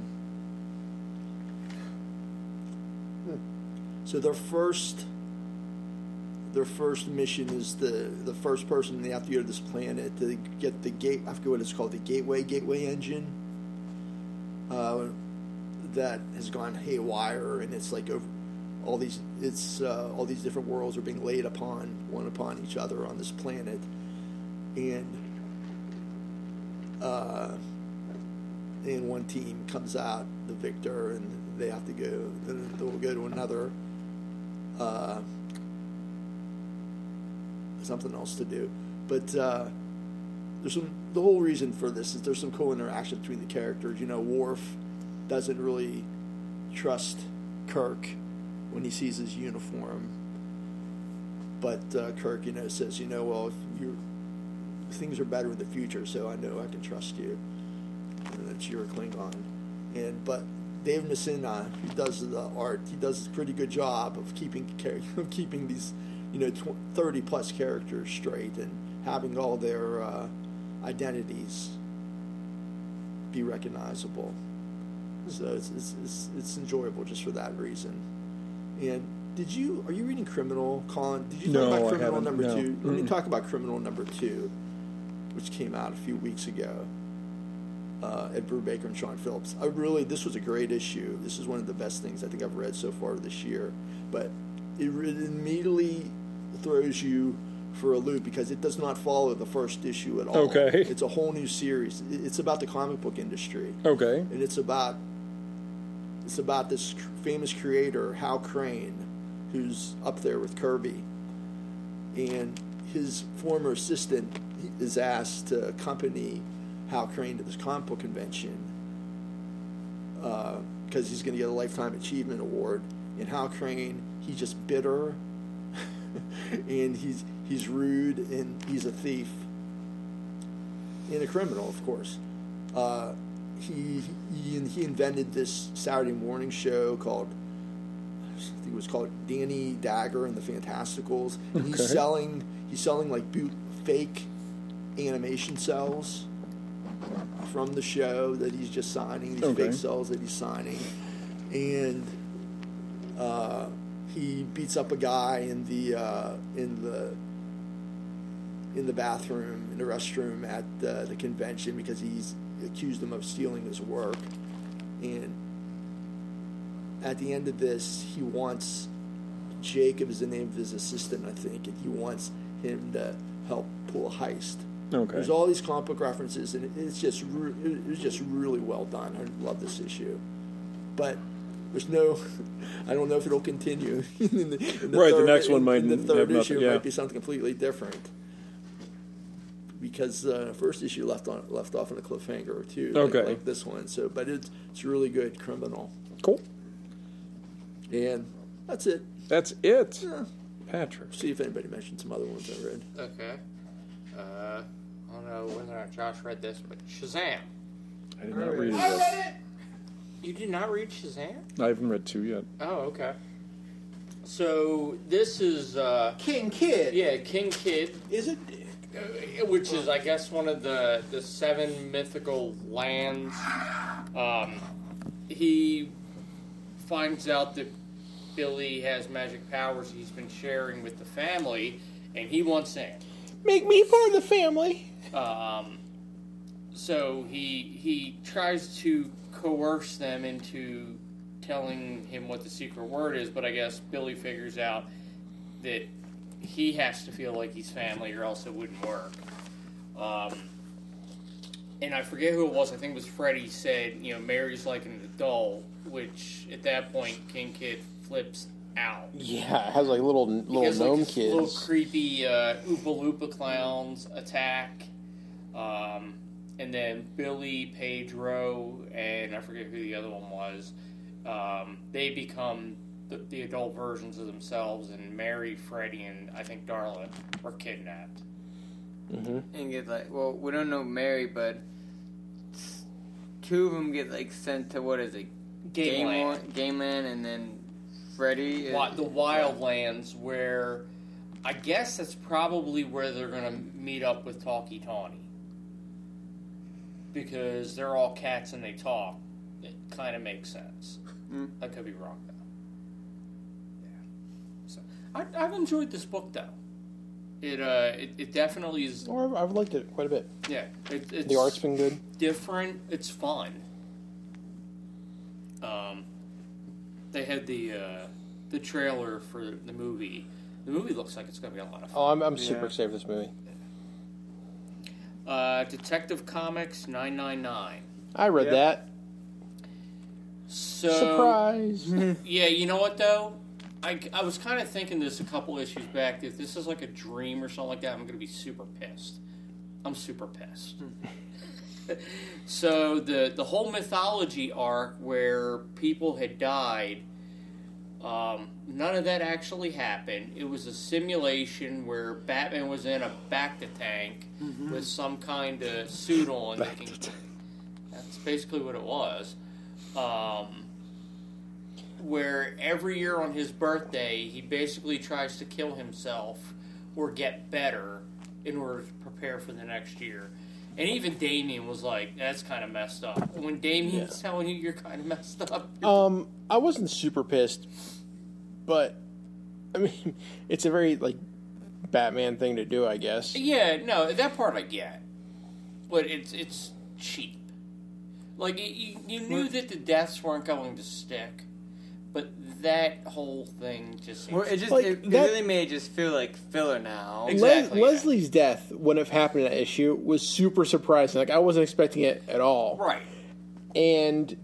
So their first, their first mission is the the first person they have to go to this planet to get the gate. I forget what it's called, the Gateway Gateway engine. Uh, that has gone haywire, and it's like over all these it's uh, all these different worlds are being laid upon one upon each other on this planet, and uh, and one team comes out the victor, and they have to go. Then they'll go to another. Uh, something else to do, but uh, there's some. The whole reason for this is there's some cool interaction between the characters. You know, Worf doesn't really trust Kirk when he sees his uniform, but uh, Kirk, you know, says, you know, well, if you things are better in the future, so I know I can trust you. And that you're a Klingon, and but Dave Messina, who does the art, he does a pretty good job of keeping of keeping these, you know, thirty plus characters straight and having all their uh, identities be recognizable. So it's, it's it's it's enjoyable just for that reason. And did you are you reading Criminal, Colin? Did you No, talk about I Criminal haven't, number no. two? Let me Mm-mm. talk about Criminal number two, which came out a few weeks ago. Uh, Ed Brubaker and Sean Phillips. I really, this was a great issue. This is one of the best things I think I've read so far this year. But it, it immediately throws you for a loop because it does not follow the first issue at all. Okay. It's a whole new series. It- It's about the comic book industry. Okay. And it's about it's about this cr- famous creator, Hal Crane, who's up there with Kirby. And his former assistant is asked to accompany Hal Crane to this comic book convention because he's going to get a Lifetime Achievement Award. And Hal Crane, he's just bitter, and he's he's rude, and he's a thief, and a criminal, of course. Uh, he, he he invented this Saturday morning show called, I think it was called Danny Dagger and the Fantasticals. And he's Okay. selling he's selling like boot fake animation cells from the show that he's just signing, these Okay. fake cells that he's signing, and uh, he beats up a guy in the uh, in the in the bathroom in the restroom at the, the convention because he's accused him of stealing his work. And at the end of this, he wants Jacob is the name of his assistant, I think, and he wants him to help pull a heist. Okay. There's all these comic book references, and it's just re- it was just really well done. I love this issue, but there's no, I don't know if it'll continue. in the, in the Right, the third, next one might in the have third nothing- issue yeah. might be something completely different because the uh, first issue left on left off on a cliffhanger too. like- Okay. like this one. So, but it's it's really good. Criminal, Cool. and that's it. That's it. Yeah. Patrick. See if anybody mentioned some other ones I read. Okay. Uh, I don't know whether or not Josh read this, but Shazam. I did not read it. I yet. read it! You did not read Shazam? I haven't read two yet. Oh, okay. So, this is, uh, King Kid. yeah, King Kid, Is it? uh, which is, I guess, one of the, the seven mythical lands. Um, he finds out that Billy has magic powers he's been sharing with the family, and he wants in. Make me part of the family. Um, so he he tries to coerce them into telling him what the secret word is, but I guess Billy figures out that he has to feel like he's family, or else it wouldn't work. Um, and I forget who it was. I think it was Freddie said, you know, Mary's like an adult, which at that point King Kid flips out. Yeah, it has like little little Because, gnome like, this kids. little creepy uh, Oompa Loompa clowns attack. Um, and then Billy, Pedro, and I forget who the other one was. Um, they become the, the adult versions of themselves, and Mary, Freddie, and I think Darla were kidnapped. And get like, well, we don't know Mary, but two of them get like sent to what is it, Gameland. Gameland, and then Freddy. Wi- the Wildlands, where I guess that's probably where they're going to meet up with Talkie Tawny. Because they're all cats and they talk. It kind of makes sense. Mm. I could be wrong, though. Yeah. So, I, I've enjoyed this book, though. It uh, it, it definitely is. Oh, I've, I've liked it quite a bit. Yeah, it, it's The art's been good. different. It's fun. Um, they had the uh, the trailer for the movie. The movie looks like it's going to be a lot of fun. Oh, I'm, I'm super Yeah. excited for this movie. Uh, Detective Comics nine nine nine. I read Yep. that. So Surprise! yeah, you know what though? I, I was kind of thinking this a couple issues back. If this is like a dream or something like that, I'm going to be super pissed. I'm super pissed. So the the whole mythology arc where people had died, um, none of that actually happened. It was a simulation where Batman was in a Bacta tank with some kind of suit on. that can- That's basically what it was. Um, where every year on his birthday, he basically tries to kill himself or get better in order to prepare for the next year. And even Damien was like, that's kind of messed up. And when Damien's telling you you're kind of messed up, um, I wasn't super pissed, but I mean, it's a very like Batman thing to do, I guess. yeah, no, that part I get. But it's it's cheap. Like, you, you knew that the deaths weren't going to stick, but that whole thing just seems... Well, it just Like, it, it that- really made it just feel like filler now. Exactly. Les- Leslie's death, when it happened in that issue, was super surprising. Like, I wasn't expecting it at all. Right. And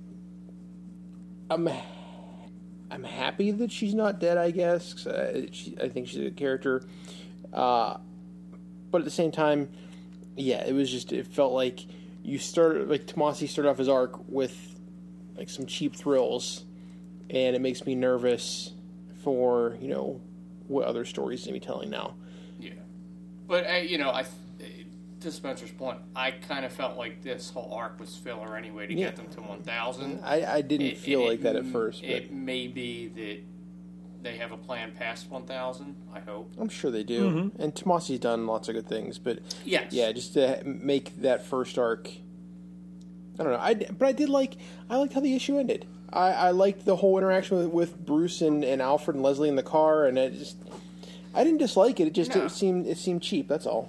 I'm I'm happy that she's not dead, I guess. 'Cause I, she, I think she's a good character. Uh, but at the same time, yeah, it was just, it felt like you started, like, Tomasi started off his arc with, like, some cheap thrills, and it makes me nervous for, you know, what other stories he's going to be telling now. Yeah. But, uh, you know, I, to Spencer's point, I kind of felt like this whole arc was filler anyway to Yeah. get them to one thousand. I, I didn't It- feel it- like that at first, but It may be that they have a plan past one thousand, I hope. I'm sure they do. And Tomasi's done lots of good things, but Yes. yeah, just to make that first arc. I don't know. I but I did like I liked how the issue ended. I, I liked the whole interaction with, with Bruce and, and Alfred and Leslie in the car, and it just I didn't dislike it. It just No. it seemed it seemed cheap. That's all.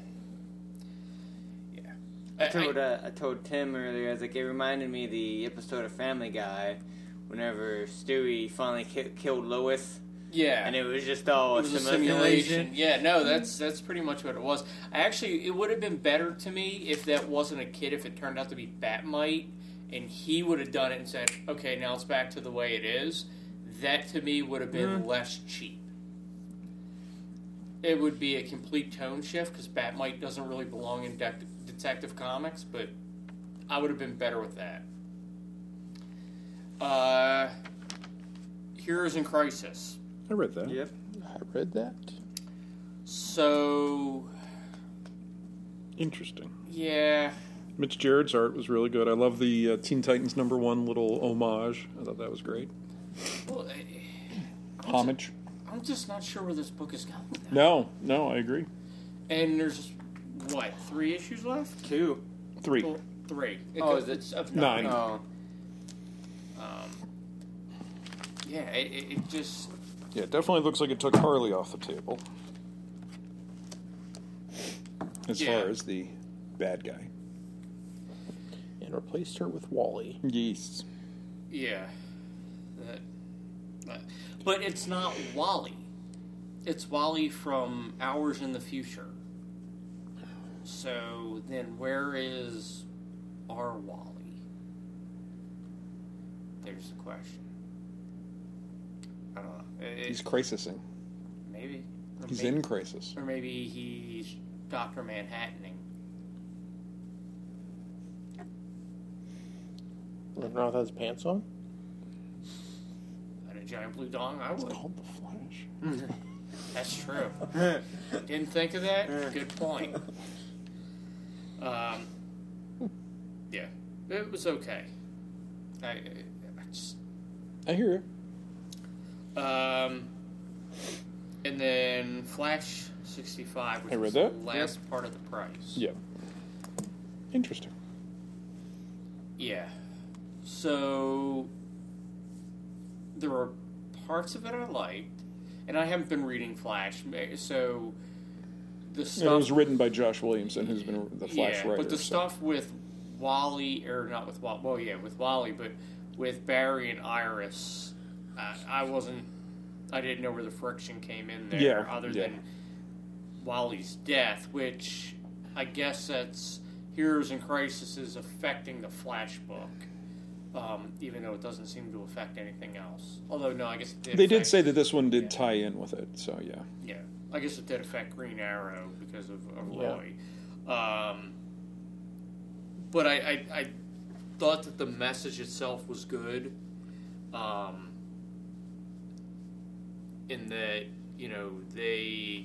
Yeah. I told uh, I told Tim earlier. I was like, it reminded me of the episode of Family Guy, whenever Stewie finally ki- killed Lois, Yeah. and it was just all It was a a simulation. simulation. Yeah, no, that's that's pretty much what it was. I actually, it would have been better to me if that wasn't a kid. If it turned out to be Batmite, and he would have done it and said, "Okay, now it's back to the way it is." That to me would have been less cheap. It would be a complete tone shift because Batmite doesn't really belong in de- Detective Comics, but I would have been better with that. Uh, Heroes in Crisis. I read that. Yep. I read that. So, Interesting. yeah. Mitch Jarrett's art was really good. I love the uh, Teen Titans number one little homage. I thought that was great. Well, I- Homage. I'm just not sure where this book is going with that. No, no, I agree. And there's, what, three issues left? Two. Three. Well, three. Oh, goes- is it- it's of Nine. Oh. Um, yeah, it, it, it just... Yeah, it definitely looks like it took Harley off the table. As Yeah. far as the bad guy. And replaced her with Wally. Yes. Yeah. That, that- but it's not Wally. It's Wally from Hours in the Future. So then where is our Wally? There's the question. I don't know. It- He's crisising. maybe. Or He's maybe, in crisis. Or maybe he's Doctor Manhattaning. Running around with his pants on. And a giant blue dong, I would. Called the Flash. That's true. Didn't think of that? Good point. Um, yeah, it was okay. I, I just, I hear you. um, and then Flash sixty-five, which I read was that. the last part of the price. Yeah. Interesting. Yeah. So there were parts of it I liked, and I haven't been reading Flash, so the stuff. And it was written by Josh Williamson, who's been the Flash yeah, writer. but the so- stuff with Wally, or not with Wally, well, yeah, with Wally, but with Barry and Iris, uh, I wasn't, I didn't know where the friction came in there, Yeah, other yeah. than Wally's death, which I guess that's Heroes in Crisis is affecting the Flash book, um, even though it doesn't seem to affect anything else. Although, no, I guess it did They did affect- say that this one did Yeah. tie in with it, so yeah. Yeah, I guess it did affect Green Arrow because of, of Yeah. Roy. Um, but I, I, I thought that the message itself was good. Um, in that, you know, they,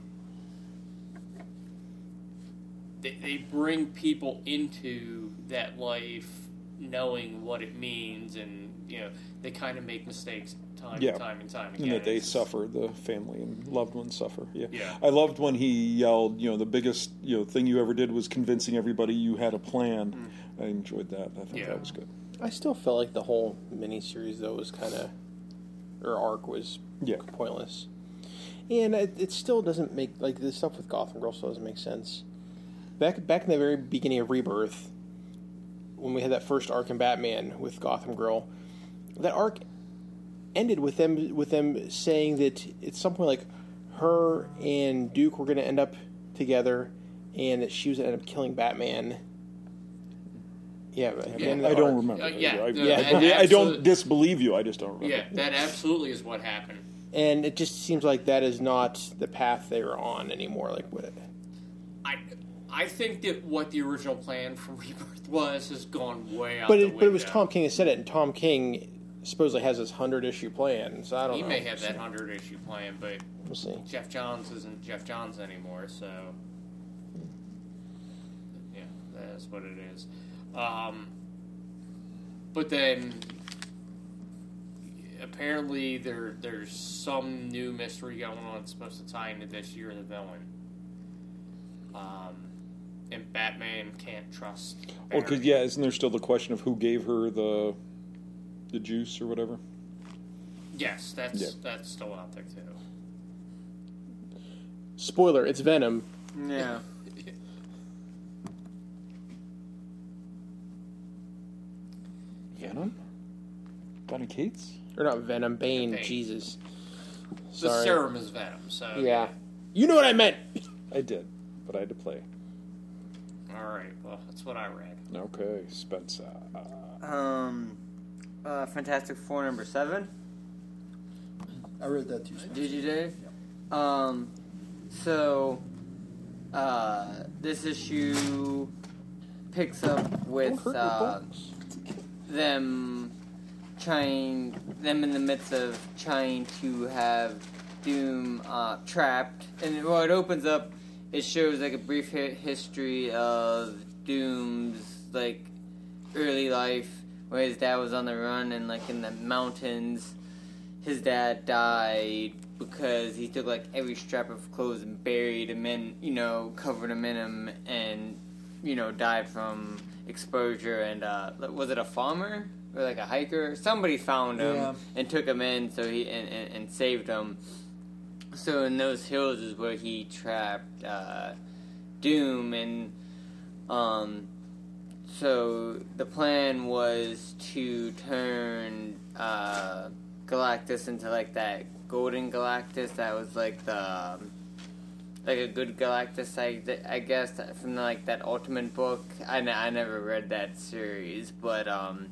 they they bring people into that life knowing what it means, and you know they kind of make mistakes time Yeah. and time and time again. And that they It's- suffer, the family and loved ones suffer. Yeah. Yeah. I loved when he yelled, you know, the biggest you know thing you ever did was convincing everybody you had a plan. I enjoyed that. I think Yeah. that was good. I still felt like the whole miniseries though was kind of, or arc was Yeah. pointless, and it, it still doesn't make like the stuff with Gotham Girl still doesn't make sense. Back back in the very beginning of Rebirth, when we had that first arc in Batman with Gotham Girl, that arc ended with them with them saying that at some point like her and Duke were going to end up together, and that she was going to end up killing Batman. Yeah, but at the end of I the don't arc- remember. Uh, yeah. I, No, I, that believe- I don't absolute- disbelieve you. I just don't remember. Yeah, that absolutely is what happened. And it just seems like that is not the path they were on anymore. Like, what? I I think that what the original plan for Rebirth was has gone way out But the it, but it was window. Tom King that said it, and Tom King supposedly has this hundred issue plan. So I don't He know. may have that hundred issue plan, but We'll see. Jeff Johns isn't Jeff Johns anymore, so yeah, that's what it is. Um, but then apparently there there's some new mystery going on that's supposed to tie into this year of the villain. Um, and Batman can't trust. Well, because Barry. yeah, isn't there still the question of who gave her the the juice or whatever? Yes, that's Yeah. that's still out there too. Spoiler: it's Venom. Yeah. Venom? Donny Cates? Or not Venom, Bane. Bane. Jesus. The Sorry. serum is Venom, so Yeah. You know what I meant. I did, but I had to play. All right, well, that's what I read. Okay, Spencer. Um, uh, Fantastic Four number seven. I read that too. Did you, Dave? Um, so, uh, this issue picks up Don't with hurt your uh, bones. them trying, them in the midst of trying to have Doom uh, trapped. And well, it opens up, it shows like a brief hi- history of Doom's like early life, where his dad was on the run and like in the mountains. His dad died because he took like every strap of clothes and buried him in, you know, covered him in them, and you know, died from exposure. And uh, was it a farmer or like a hiker? Somebody found him Yeah. and took him in, so he and, and, and saved him. So in those hills is where he trapped uh, Doom, and um, so the plan was to turn uh, Galactus into like that golden Galactus that was like the um, like a good Galactus, I, I guess, from like that Ultimate book. I, n- I never read that series, but um,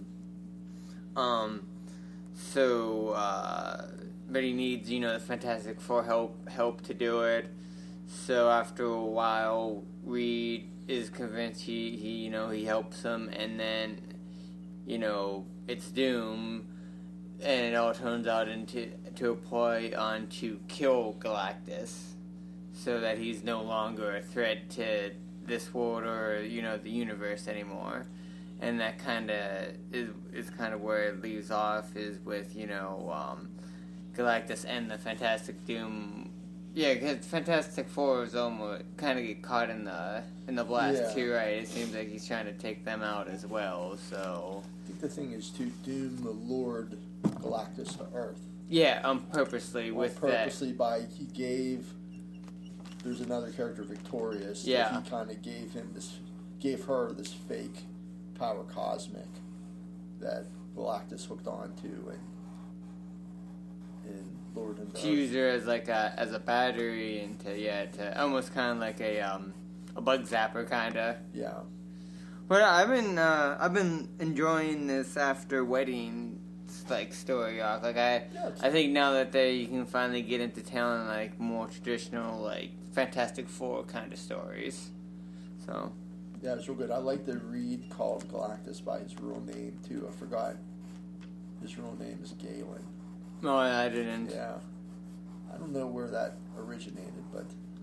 um, so uh, but he needs, you know, the Fantastic Four help help to do it. So after a while, Reed is convinced he, he you know he helps him, and then you know it's Doom, and it all turns out into to a ploy on to kill Galactus, so that he's no longer a threat to this world or you know the universe anymore. And that kind of is is kind of where it leaves off, is with you know um, Galactus and the Fantastic Doom. Yeah, because Fantastic Four is almost kind of get caught in the in the blast Yeah. too, right? It seems like he's trying to take them out as well. So I think the thing is to doom the Lord Galactus to Earth. yeah, um, purposely Well, with purposely by he gave. There's another character, Victorious. that Yeah. He kind of gave him this, gave her this fake power cosmic that Galactus hooked on to, and and lured him to to Earth. use her as like a as a battery and to yeah to almost kind of like a um a bug zapper kind of. Yeah. But I've been uh, I've been enjoying this after wedding like story arc. Like I Yeah, it's- I think now that they you can finally get into telling like more traditional like Fantastic Four kind of stories. So Yeah, it's real good. I like the Reed called Galactus by his real name too. I forgot his real name is Galen. no, I didn't. Yeah. I don't know where that originated, but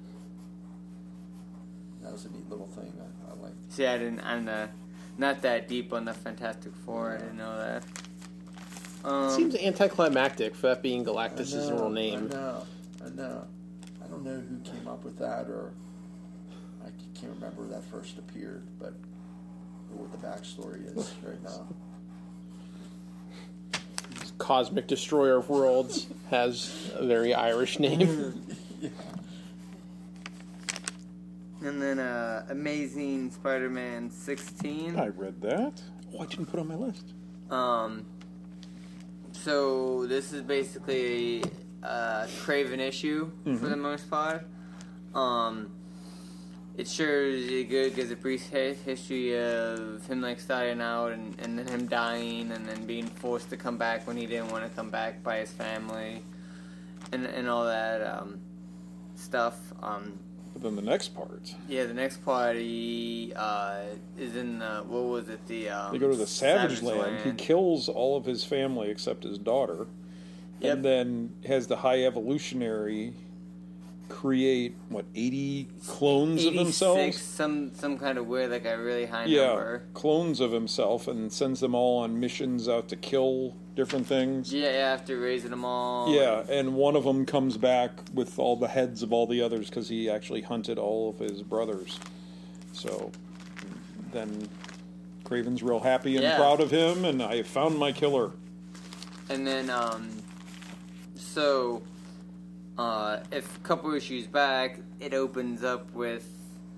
that was a neat little thing I, I liked. See, I didn't. I'm the, not that deep on the Fantastic Four. I didn't know that. Um, It seems anticlimactic for that being Galactus' I know, real name. I know, I know. I don't know who came up with that, or I can't remember where that first appeared, but or what the backstory is right now. Cosmic Destroyer of Worlds has a very Irish name. Yeah. and then uh, Amazing Spider-Man sixteen. I read that. Oh, I didn't put it on my list. Um, so this is basically a Craven issue for the most part. Um, it sure is good, gives a brief hi- history of him like starting out and, and then him dying and then being forced to come back when he didn't want to come back by his family and and all that um, stuff. Um, But then the next part, yeah, the next party uh, is in the, what was it? The um, they go to the Savage, Land. Land. He kills all of his family except his daughter, Yep. and then has the High Evolutionary create what eighty clones of eighty-six, themselves. some some kind of weird, like a really high Yeah, number. clones of himself, and sends them all on missions out to kill different things. Yeah, yeah, after raising them all. Yeah, and one of them comes back with all the heads of all the others because he actually hunted all of his brothers. So then Craven's real happy and Yeah. proud of him, and I found my killer. And then, um, so, uh, if a couple issues back, it opens up with,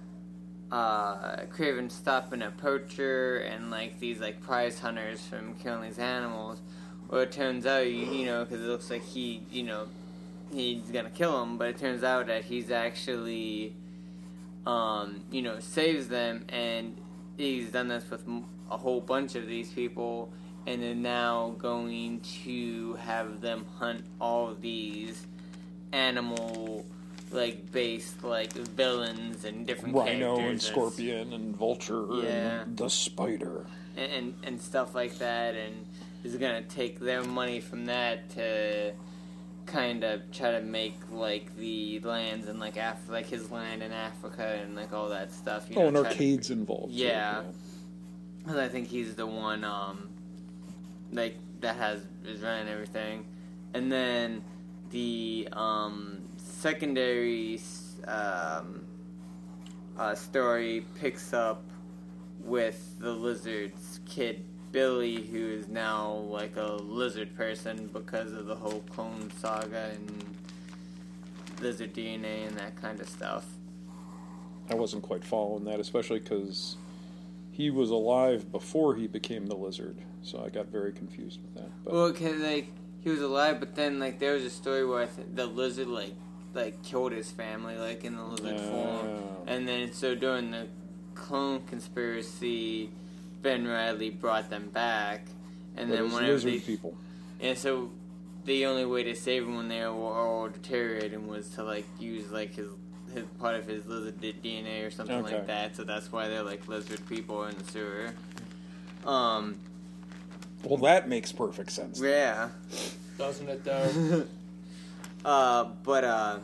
uh, Craven stopping a poacher and, like, these, like, prize hunters from killing these animals. Well, it turns out, you, you know, because it looks like he, you know, he's gonna kill him, but it turns out that he's actually, um, you know, saves them, and he's done this with m- a whole bunch of these people, and they're now going to have them hunt all of these animal, like, based, like, villains and different Rhino characters. and Scorpion and Vulture Yeah. and the Spider. And, and, and stuff like that, and is gonna take their money from that to kind of try to make, like, the lands in, like, Af- like his land in Africa and, like, all that stuff. You Oh, know, and try to- arcades involved. too, Yeah. Because I think he's the one, um, like, that has, is running everything. And then the, um, secondary, um, uh, story picks up with the Lizard's kid, Billy, who is now, like, a lizard person because of the whole clone saga and lizard D N A and that kind of stuff. I wasn't quite following that, especially because he was alive before he became the Lizard, so I got very confused with that. But Well, cause like he was alive, but then like there was a story where I th- the lizard like like killed his family, like in the lizard form, Oh. and then so during the clone conspiracy, Ben Riley brought them back, and but then it's whenever lizard they people. and so the only way to save them when they were all deteriorating was to like use like his his part of his lizard D N A or something Okay. like that. So that's why they're like lizard people in the sewer. Um. Well, that makes perfect sense. Yeah. Doesn't it though? Uh, but, uh,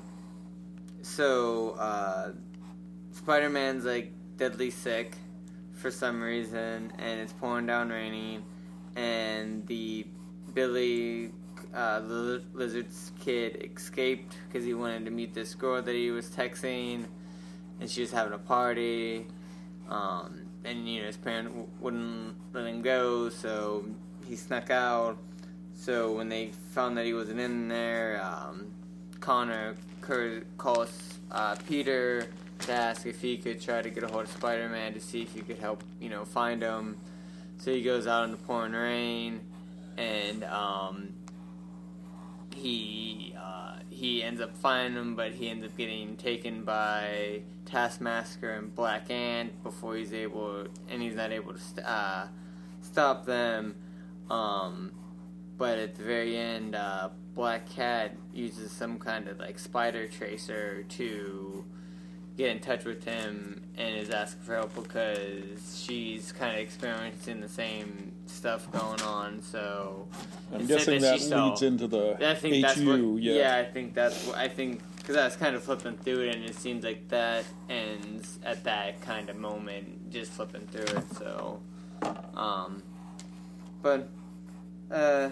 so, uh, Spider-Man's, like, deadly sick for some reason, and it's pouring down raining, and the Billy, uh, the Lizard's kid escaped because he wanted to meet this girl that he was texting, and she was having a party, um, and, you know, his parent w- wouldn't let him go, so he snuck out. So when they found that he wasn't in there, um, Connor cur- calls uh, Peter to ask if he could try to get a hold of Spider-Man to see if he could help, you know, find him. So he goes out in the pouring rain, and um, he uh, he ends up finding him, but he ends up getting taken by Taskmaster and Black Ant before he's able, and he's not able to st- uh, stop them. Um, but at the very end, uh, Black Cat uses some kind of like spider tracer to get in touch with him and is asking for help because she's kind of experiencing the same stuff going on. So I'm instead guessing that that she saw- leads into the I think H U. that's what, yeah. yeah, I think that's what I think because I was kind of flipping through it, and it seems like that ends at that kind of moment, just flipping through it. So, um, but uh,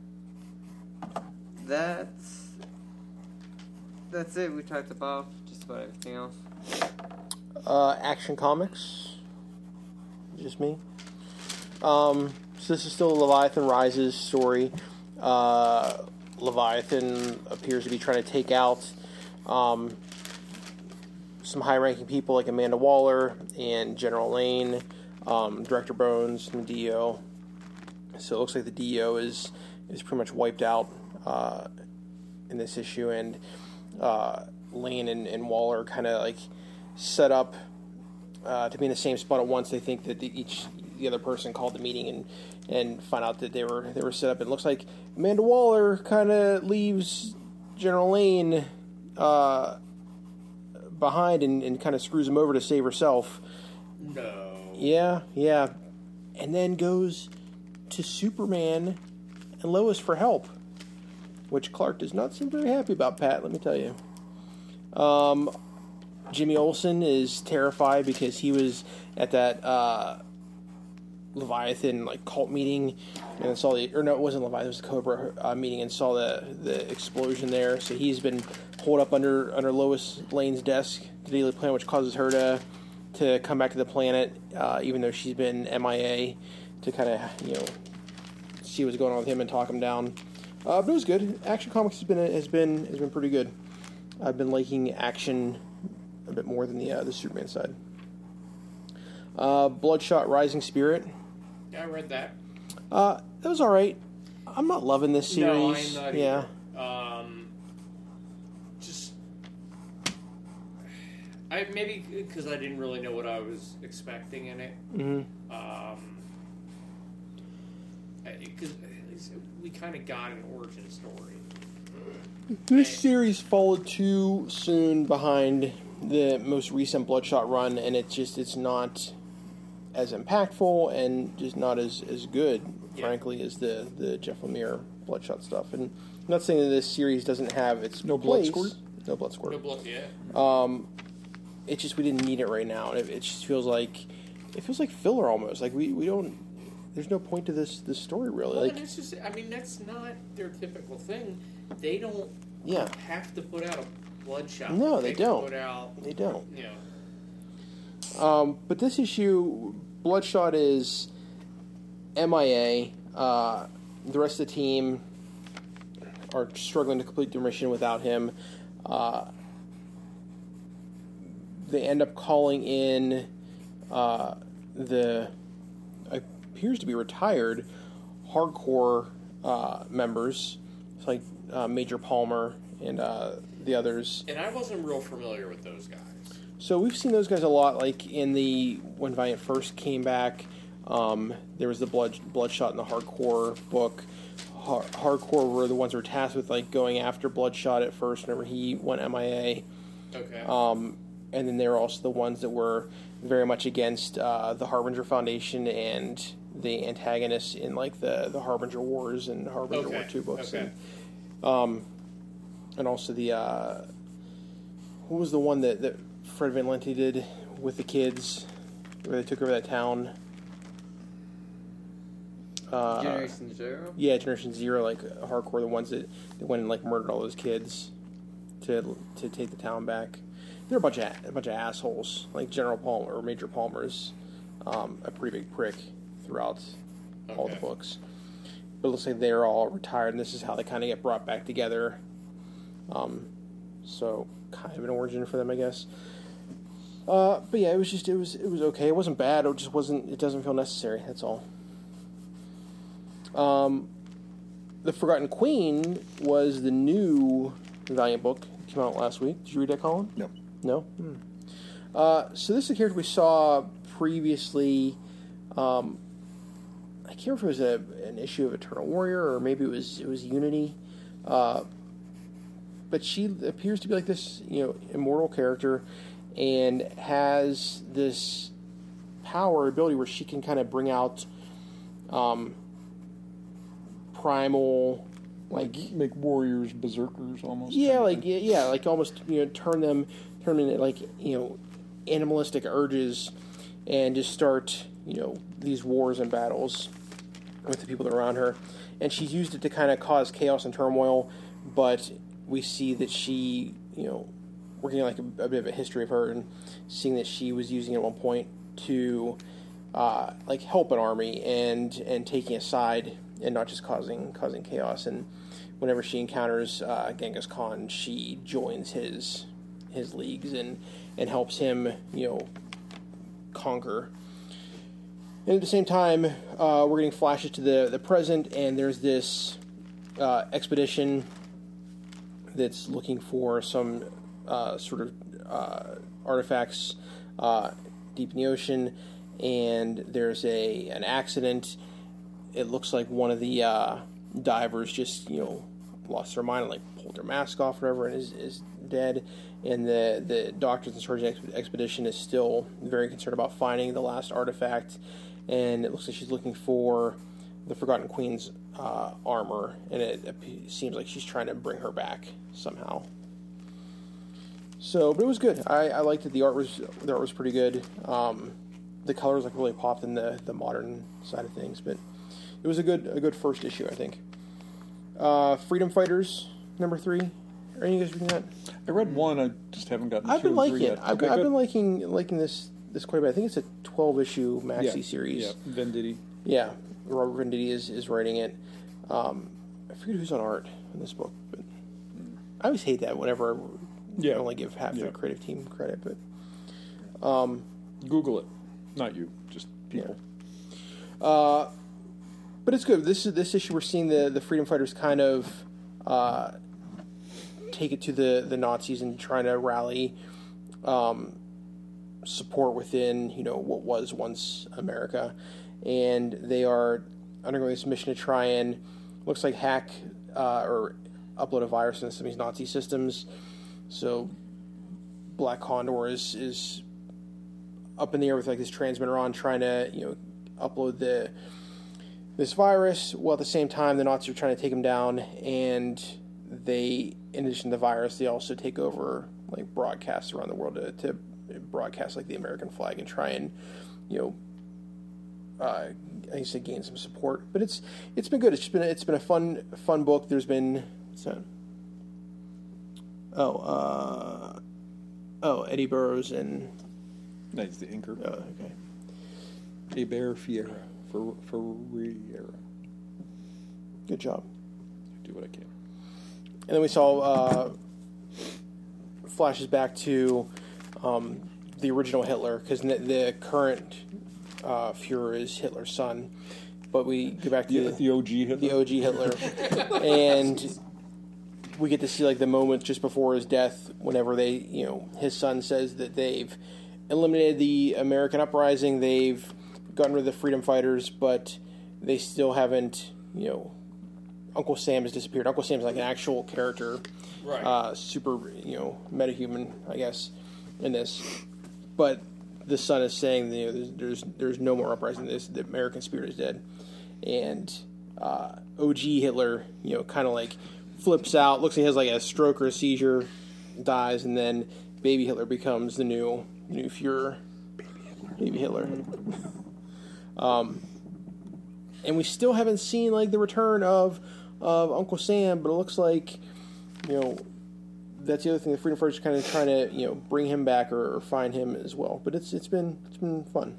that's that's it. We talked about just about everything else. Uh, Action Comics. Just me. Um, so this is still Leviathan Rises story. Uh, Leviathan appears to be trying to take out um, some high-ranking people like Amanda Waller and General Lane, um, Director Bones, and the D O. So it looks like the D O is is pretty much wiped out uh, in this issue, and uh, Lane and, and Waller kind of like set up uh, to be in the same spot at once. They think that the, each the other person called the meeting and and find out that they were they were set up. It looks like Amanda Waller kind of leaves General Lane uh, behind and, and kind of screws him over to save herself. No. Yeah, yeah, and then goes to Superman and Lois for help, which Clark does not seem very happy about. Pat, let me tell you. Um, Jimmy Olsen is terrified because he was at that uh, Leviathan like cult meeting and saw the or no, it wasn't Leviathan, it was the Cobra uh, meeting and saw the the explosion there. So he's been holed up under under Lois Lane's desk, the Daily Planet, which causes her to to come back to the planet, uh, even though she's been M I A, to kind of you know see what's going on with him and talk him down. Uh, but it was good. Action Comics has been has been has been pretty good. I've been liking Action a bit more than the uh, the Superman side. Uh, Bloodshot Rising Spirit. Yeah, I read that. Uh, it was all right. I'm not loving this No, series. I'm not yeah. either. Um, just I maybe because I didn't really know what I was expecting in it. Mm-hmm. Um, because we kind of got an origin story. This series followed too soon behind the most recent Bloodshot run, and it just it's not as impactful and just not as, as good, Yeah. frankly, as the, the Jeff Lemire Bloodshot stuff. And I'm not saying that this series doesn't have its No blood place. squirt? No blood squirt. No blood, yeah. Um, it's just we didn't need it right now, and it, it just feels like it feels like filler almost. Like we, we don't. There's no point to this this story really. Well, Like and it's just, I mean, that's not their typical thing. They don't yeah, have to put out a Bloodshot. No, they can don't. Put out, they don't. you know, Um, but this issue, Bloodshot is M I A. Uh, the rest of the team are struggling to complete their mission without him. Uh, they end up calling in uh, the appears to be retired hardcore uh, members. It's like uh, Major Palmer and uh, the others. and I wasn't real familiar with those guys. So we've seen those guys a lot, like in the when Valiant first came back. Um, there was the blood Bloodshot in the Hardcore book. Har- Hardcore were the ones who were tasked with like going after Bloodshot at first whenever he went M I A. Okay. Um, and then they were also the ones that were very much against uh, the Harbinger Foundation and the antagonists in like the, the Harbinger Wars and Harbinger Okay, War Two books. okay. And, um, and also the uh, what was the one that, that Fred Van Lente did with the kids where they took over that town? Uh, Generation Zero? Yeah, Generation Zero, like hardcore, the ones that, that went and like murdered all those kids to to take the town back. They're a bunch of a bunch of assholes. Like General Palmer or Major Palmer's um, a pretty big prick throughout all the Okay. books. But it looks like they're all retired, and this is how they kind of get brought back together. Um, so kind of an origin for them, I guess. Uh, but yeah, it was just it was it was okay. It wasn't bad. It just wasn't. It doesn't feel necessary. That's all. Um, the Forgotten Queen was the new Valiant book. It came out last week. Did you read that, Colin? No. No? Hmm. Uh, so this is a character we saw previously. Um, I can't remember if it was a, an issue of Eternal Warrior or maybe it was it was Unity. Uh, but she appears to be like this, you know, immortal character and has this power ability where she can kind of bring out um, primal, like make warriors berserkers almost. yeah, kind of like thing. yeah, yeah, like almost you know turn them turn them into like you know animalistic urges and just start you know these wars and battles with the people that are around her. And she's used it to kind of cause chaos and turmoil, but we see that she you know working on like a, a bit of a history of her and seeing that she was using it at one point to uh, like help an army and and taking a side and not just causing causing chaos. And whenever she encounters uh, Genghis Khan, she joins his his leagues and and helps him you know conquer. And at the same time, uh, we're getting flashes to the the present, and there's this uh, expedition that's looking for some uh, sort of uh, artifacts uh, deep in the ocean, and there's a an accident. It looks like one of the uh, divers just you know lost their mind and like pulled their mask off or whatever and is, is dead. And the, the doctors in charge of the expedition is still very concerned about finding the last artifact. And it looks like she's looking for the Forgotten Queen's uh, armor, and it, it seems like she's trying to bring her back somehow. So, but it was good. I, I liked it. The art was the art was pretty good. Um, the colors like really popped in the, the modern side of things, but it was a good a good first issue, I think. Uh, Freedom Fighters number three. Are you guys reading that? I read one. I just haven't gotten. I've two been and liking three it. yet. I've, Okay, I've good. been liking liking this this quite a bit. I think it's a twelve issue maxi yeah. series. Yeah, Venditti. Yeah, Robert Venditti is, is writing it. Um, I forget who's on art in this book, but I always hate that whenever Yeah. I only give half Yeah. the creative team credit. But um, Google it. Not you, just people. uh, but it's good. This is this issue we're seeing the the freedom fighters kind of uh, take it to the the Nazis and trying to rally um, support within you know what was once America, and they are undergoing this mission to try and looks like hack uh, or upload a virus into some of these Nazi systems. So Black Condor is is up in the air with like this transmitter on, trying to you know upload the this virus, while at the same time the Nazis are trying to take him down, and they, in addition to the virus, they also take over like broadcasts around the world to, to broadcast like the American flag and try and you know uh, I used to gain some support. But it's it's been good. It's been it's been a fun fun book. There's been what's that? Oh, uh, oh, Eddie Burroughs and No, he's the inker. oh, okay. Hebert Fiera. For Ferreira. Good job. Do what I can. And then we saw uh, flashes back to um, the original Hitler, because the, the current uh, Fuhrer is Hitler's son. But we go back to The, the O G Hitler. the O G Hitler, and we get to see like the moment just before his death, whenever they, you know, his son says that they've eliminated the American uprising, they've gotten rid of the freedom fighters, but they still haven't, you know, Uncle Sam has disappeared. Uncle Sam's like an actual character, Right. uh, super, you know, metahuman, I guess, in this. But the son is saying, you know, there's there's, there's no more uprising. This the American spirit is dead, and uh, O G Hitler, you know, kind of like flips out, looks like he has like a stroke or a seizure, dies, and then Baby Hitler becomes the new new Fuhrer. Baby Hitler. Um, and we still haven't seen like the return of of Uncle Sam, but it looks like, you know, that's the other thing. The Freedom Fighters are kind of trying to, you know, bring him back or, or find him as well. But it's it's been it's been fun.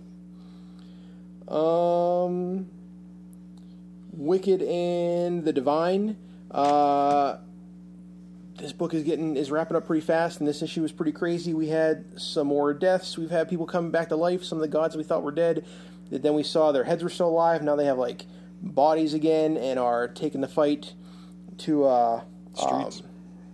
Um, Wicked and the Divine. Uh, this book is getting is wrapping up pretty fast, and this issue was pretty crazy. We had some more deaths. We've had people coming back to life. Some of the gods we thought were dead, that then we saw their heads were still alive. Now they have like bodies again and are taking the fight to uh, Streets. um,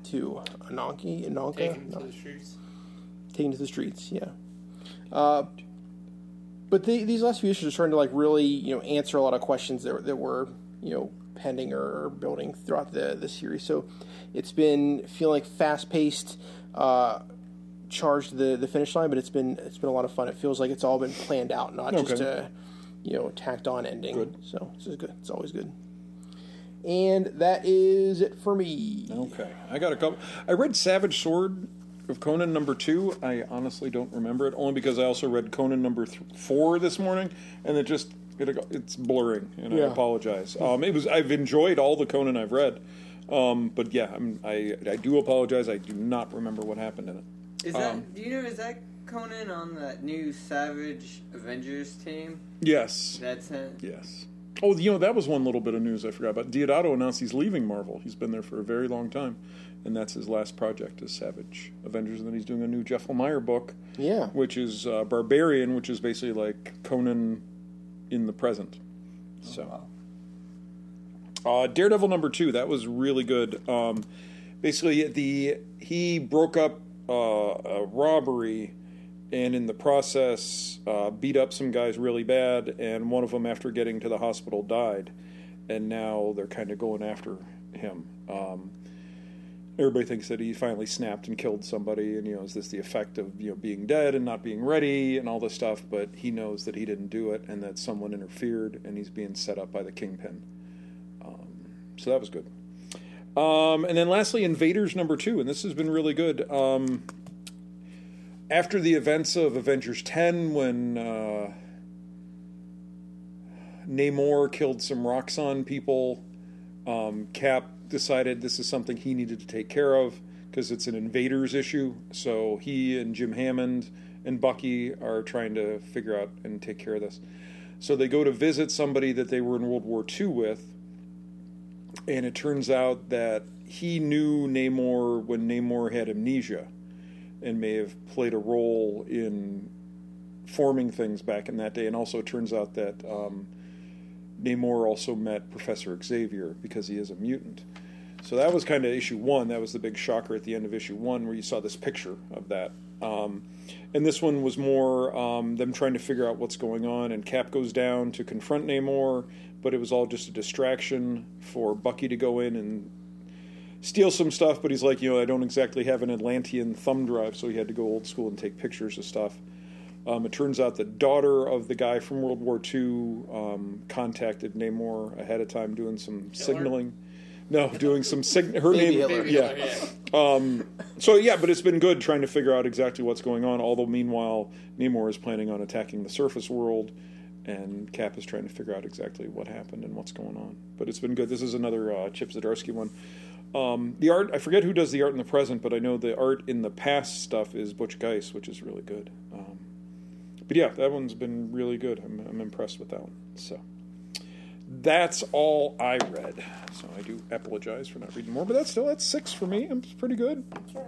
to Ananke, Ananka, Taken no, to the streets. taken to the streets. Yeah. Uh, but the, these last few issues are starting to like really, you know, answer a lot of questions that were, that were you know, pending or building throughout the the series. So it's been feeling like fast paced, uh, charged to the the finish line, but it's been it's been a lot of fun. It feels like it's all been planned out, not Okay. just a you know tacked on ending. Good. So this is good. It's always good. And that is it for me. Okay, I got a couple. I read Savage Sword of Conan number two. I honestly don't remember it, only because I also read Conan number th- four this morning, and it just it, it's blurring, and Yeah. I apologize. Um, it was I've enjoyed all the Conan I've read, um, but yeah, I'm, I I do apologize. I do not remember what happened in it. Is that? Um, Do you know? Is that Conan on that new Savage Avengers team? Yes, That's him. yes. Oh, you know, that was one little bit of news I forgot about. Diodato announced he's leaving Marvel. He's been there for a very long time, and that's his last project is Savage Avengers, and then he's doing a new Jeff Lemire book, Yeah. which is uh, Barbarian, which is basically like Conan in the present. So, uh, Daredevil number two, that was really good. Um, basically, the he broke up uh, a robbery, and in the process uh, beat up some guys really bad, and one of them, after getting to the hospital, died, and now they're kind of going after him. Um, everybody thinks that he finally snapped and killed somebody, and you know, is this the effect of you know being dead and not being ready and all this stuff? But he knows that he didn't do it, and that someone interfered, and he's being set up by the Kingpin. Um, so that was good. Um, and then lastly, Invaders number two, and this has been really good. Um, After the events of Avengers ten, when uh, Namor killed some Roxxon people, um, Cap decided this is something he needed to take care of because it's an Invaders issue. So he and Jim Hammond and Bucky are trying to figure out and take care of this. So they go to visit somebody that they were in World War Two with, and it turns out that he knew Namor when Namor had amnesia, and may have played a role in forming things back in that day. And also it turns out that um, Namor also met Professor Xavier because he is a mutant. So that was kind of issue one. That was the big shocker at the end of issue one, where you saw this picture of that. Um, and this one was more um, them trying to figure out what's going on, and Cap goes down to confront Namor, but it was all just a distraction for Bucky to go in and steal some stuff, but he's like, you know, I don't exactly have an Atlantean thumb drive, so he had to go old school and take pictures of stuff. Um, it turns out the daughter of the guy from World War Two um, contacted Namor ahead of time, doing some signaling. No, doing some sig- her Baby name. Hitler. Yeah. Um, so yeah, but it's been good trying to figure out exactly what's going on. Although meanwhile, Namor is planning on attacking the surface world, and Cap is trying to figure out exactly what happened and what's going on. But it's been good. This is another uh, Chip Zdarsky one. Um, the art, I forget who does the art in the present, but I know the art in the past stuff is Butch Geis, which is really good. Um, but yeah, that one's been really good. I'm, I'm impressed with that one. So that's all I read. So I do apologize for not reading more, but that's still that's six for me. I'm pretty good.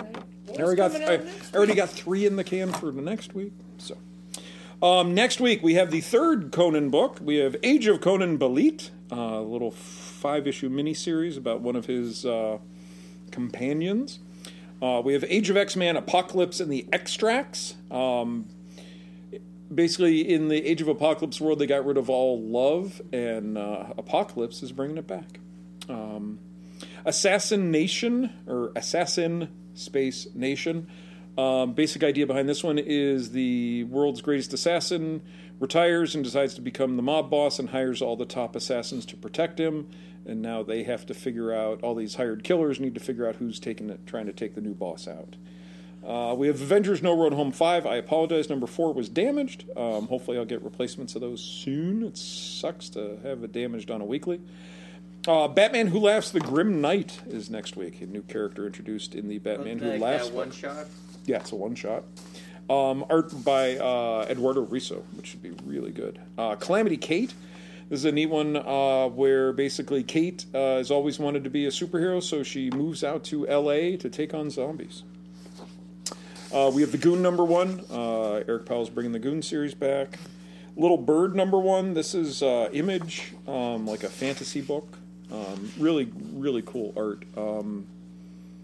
I already got I, I already got three in the can for the next week. So um, next week we have the third Conan book. We have Age of Conan Belit, a uh, little five-issue miniseries about one of his uh, companions. Uh, we have Age of X-Man, Apocalypse, and the Extracts. Um, basically, in the Age of Apocalypse world, they got rid of all love, and uh, Apocalypse is bringing it back. Um, Assassin Nation, or Assassin Space Nation. Um, basic idea behind this one is the world's greatest assassin retires and decides to become the mob boss and hires all the top assassins to protect him. And now they have to figure out, all these hired killers need to figure out who's taking it, trying to take the new boss out. Uh, we have Avengers No Road Home five. I apologize, number four was damaged. Um, hopefully I'll get replacements of those soon. It sucks to have it damaged on a weekly. Uh, Batman Who Laughs the Grim Knight is next week. A new character introduced in the Batman Who Like Laughs that one shot. Yeah, it's a one-shot. Um, art by uh, Eduardo Risso, which should be really good. Uh, Calamity Kate. This is a neat one uh, where basically Kate uh, has always wanted to be a superhero, so she moves out to L A to take on zombies. Uh, we have the Goon number one. Uh, Eric Powell's bringing the Goon series back. Little Bird number one. This is uh, Image, um, like a fantasy book. Um, really, really cool art. Um,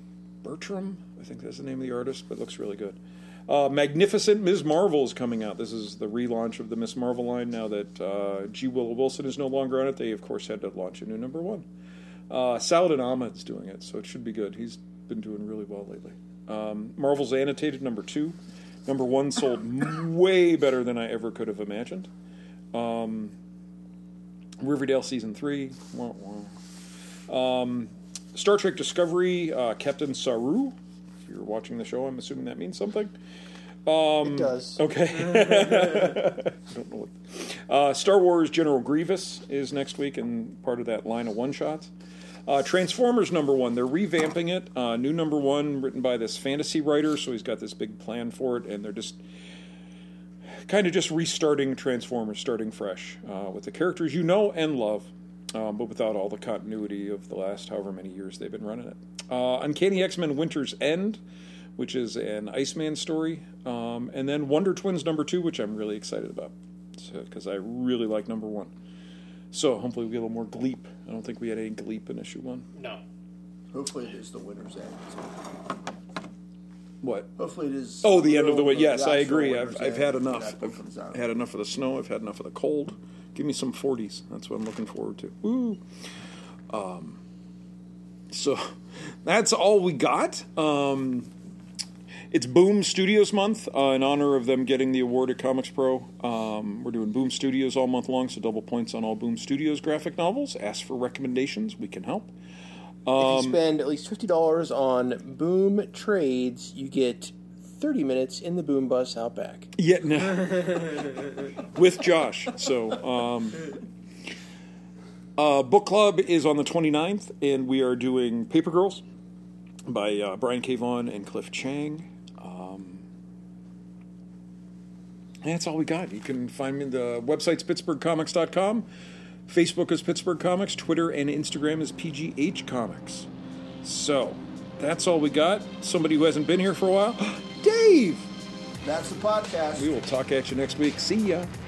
Bertram, I think that's the name of the artist, but it looks really good. Uh, Magnificent Miz Marvel is coming out. This is the relaunch of the Miz Marvel line now that uh, G. Willow Wilson is no longer on it. They, of course, had to launch a new number one. Uh, Saladin Ahmed's doing it, so it should be good. He's been doing really well lately. Um, Marvel's Annotated, number two. Number one sold way better than I ever could have imagined. Um, Riverdale Season three. Wah, wah. Um, Star Trek Discovery, uh, Captain Saru. If you're watching the show, I'm assuming that means something. Um, It does. Okay. I don't know what. Uh, Star Wars General Grievous is next week and part of that line of one-shots. Uh, Transformers number one. They're revamping it. Uh, new number one written by this fantasy writer, so he's got this big plan for it, and they're just kind of just restarting Transformers, starting fresh uh, with the characters you know and love, um, but without all the continuity of the last however many years they've been running it. Uh, Uncanny X-Men Winter's End, which is an Iceman story, um, and then Wonder Twins number two, which I'm really excited about because so, I really like number one. So hopefully we get a little more Gleep. I don't think we had any Gleep in issue one. No. Hopefully it is the winter's end. What? Hopefully it is. Oh, the end of the way. way. Yes, I agree. I've, winter's I've end had when enough. that I've comes out. had enough of the snow. I've had enough of the cold. Give me some forties. That's what I'm looking forward to. Woo. Um, so that's all we got. Um, it's Boom Studios month uh, in honor of them getting the award at Comics Pro. Um, we're doing Boom Studios all month long, so double points on all Boom Studios graphic novels. Ask for recommendations. We can help. If you spend at least fifty dollars on Boom Trades, you get thirty minutes in the Boom Bus out back. Yeah, no. With Josh. So, um, uh, book club is on the twenty-ninth, and we are doing Paper Girls by uh, Brian K. Vaughan and Cliff Chang. Um, and that's all we got. You can find me. The website's pittsburgh comics dot com. Facebook is Pittsburgh Comics. Twitter and Instagram is P G H Comics. So, that's all we got. Somebody who hasn't been here for a while. Dave! That's the podcast. We will talk at you next week. See ya.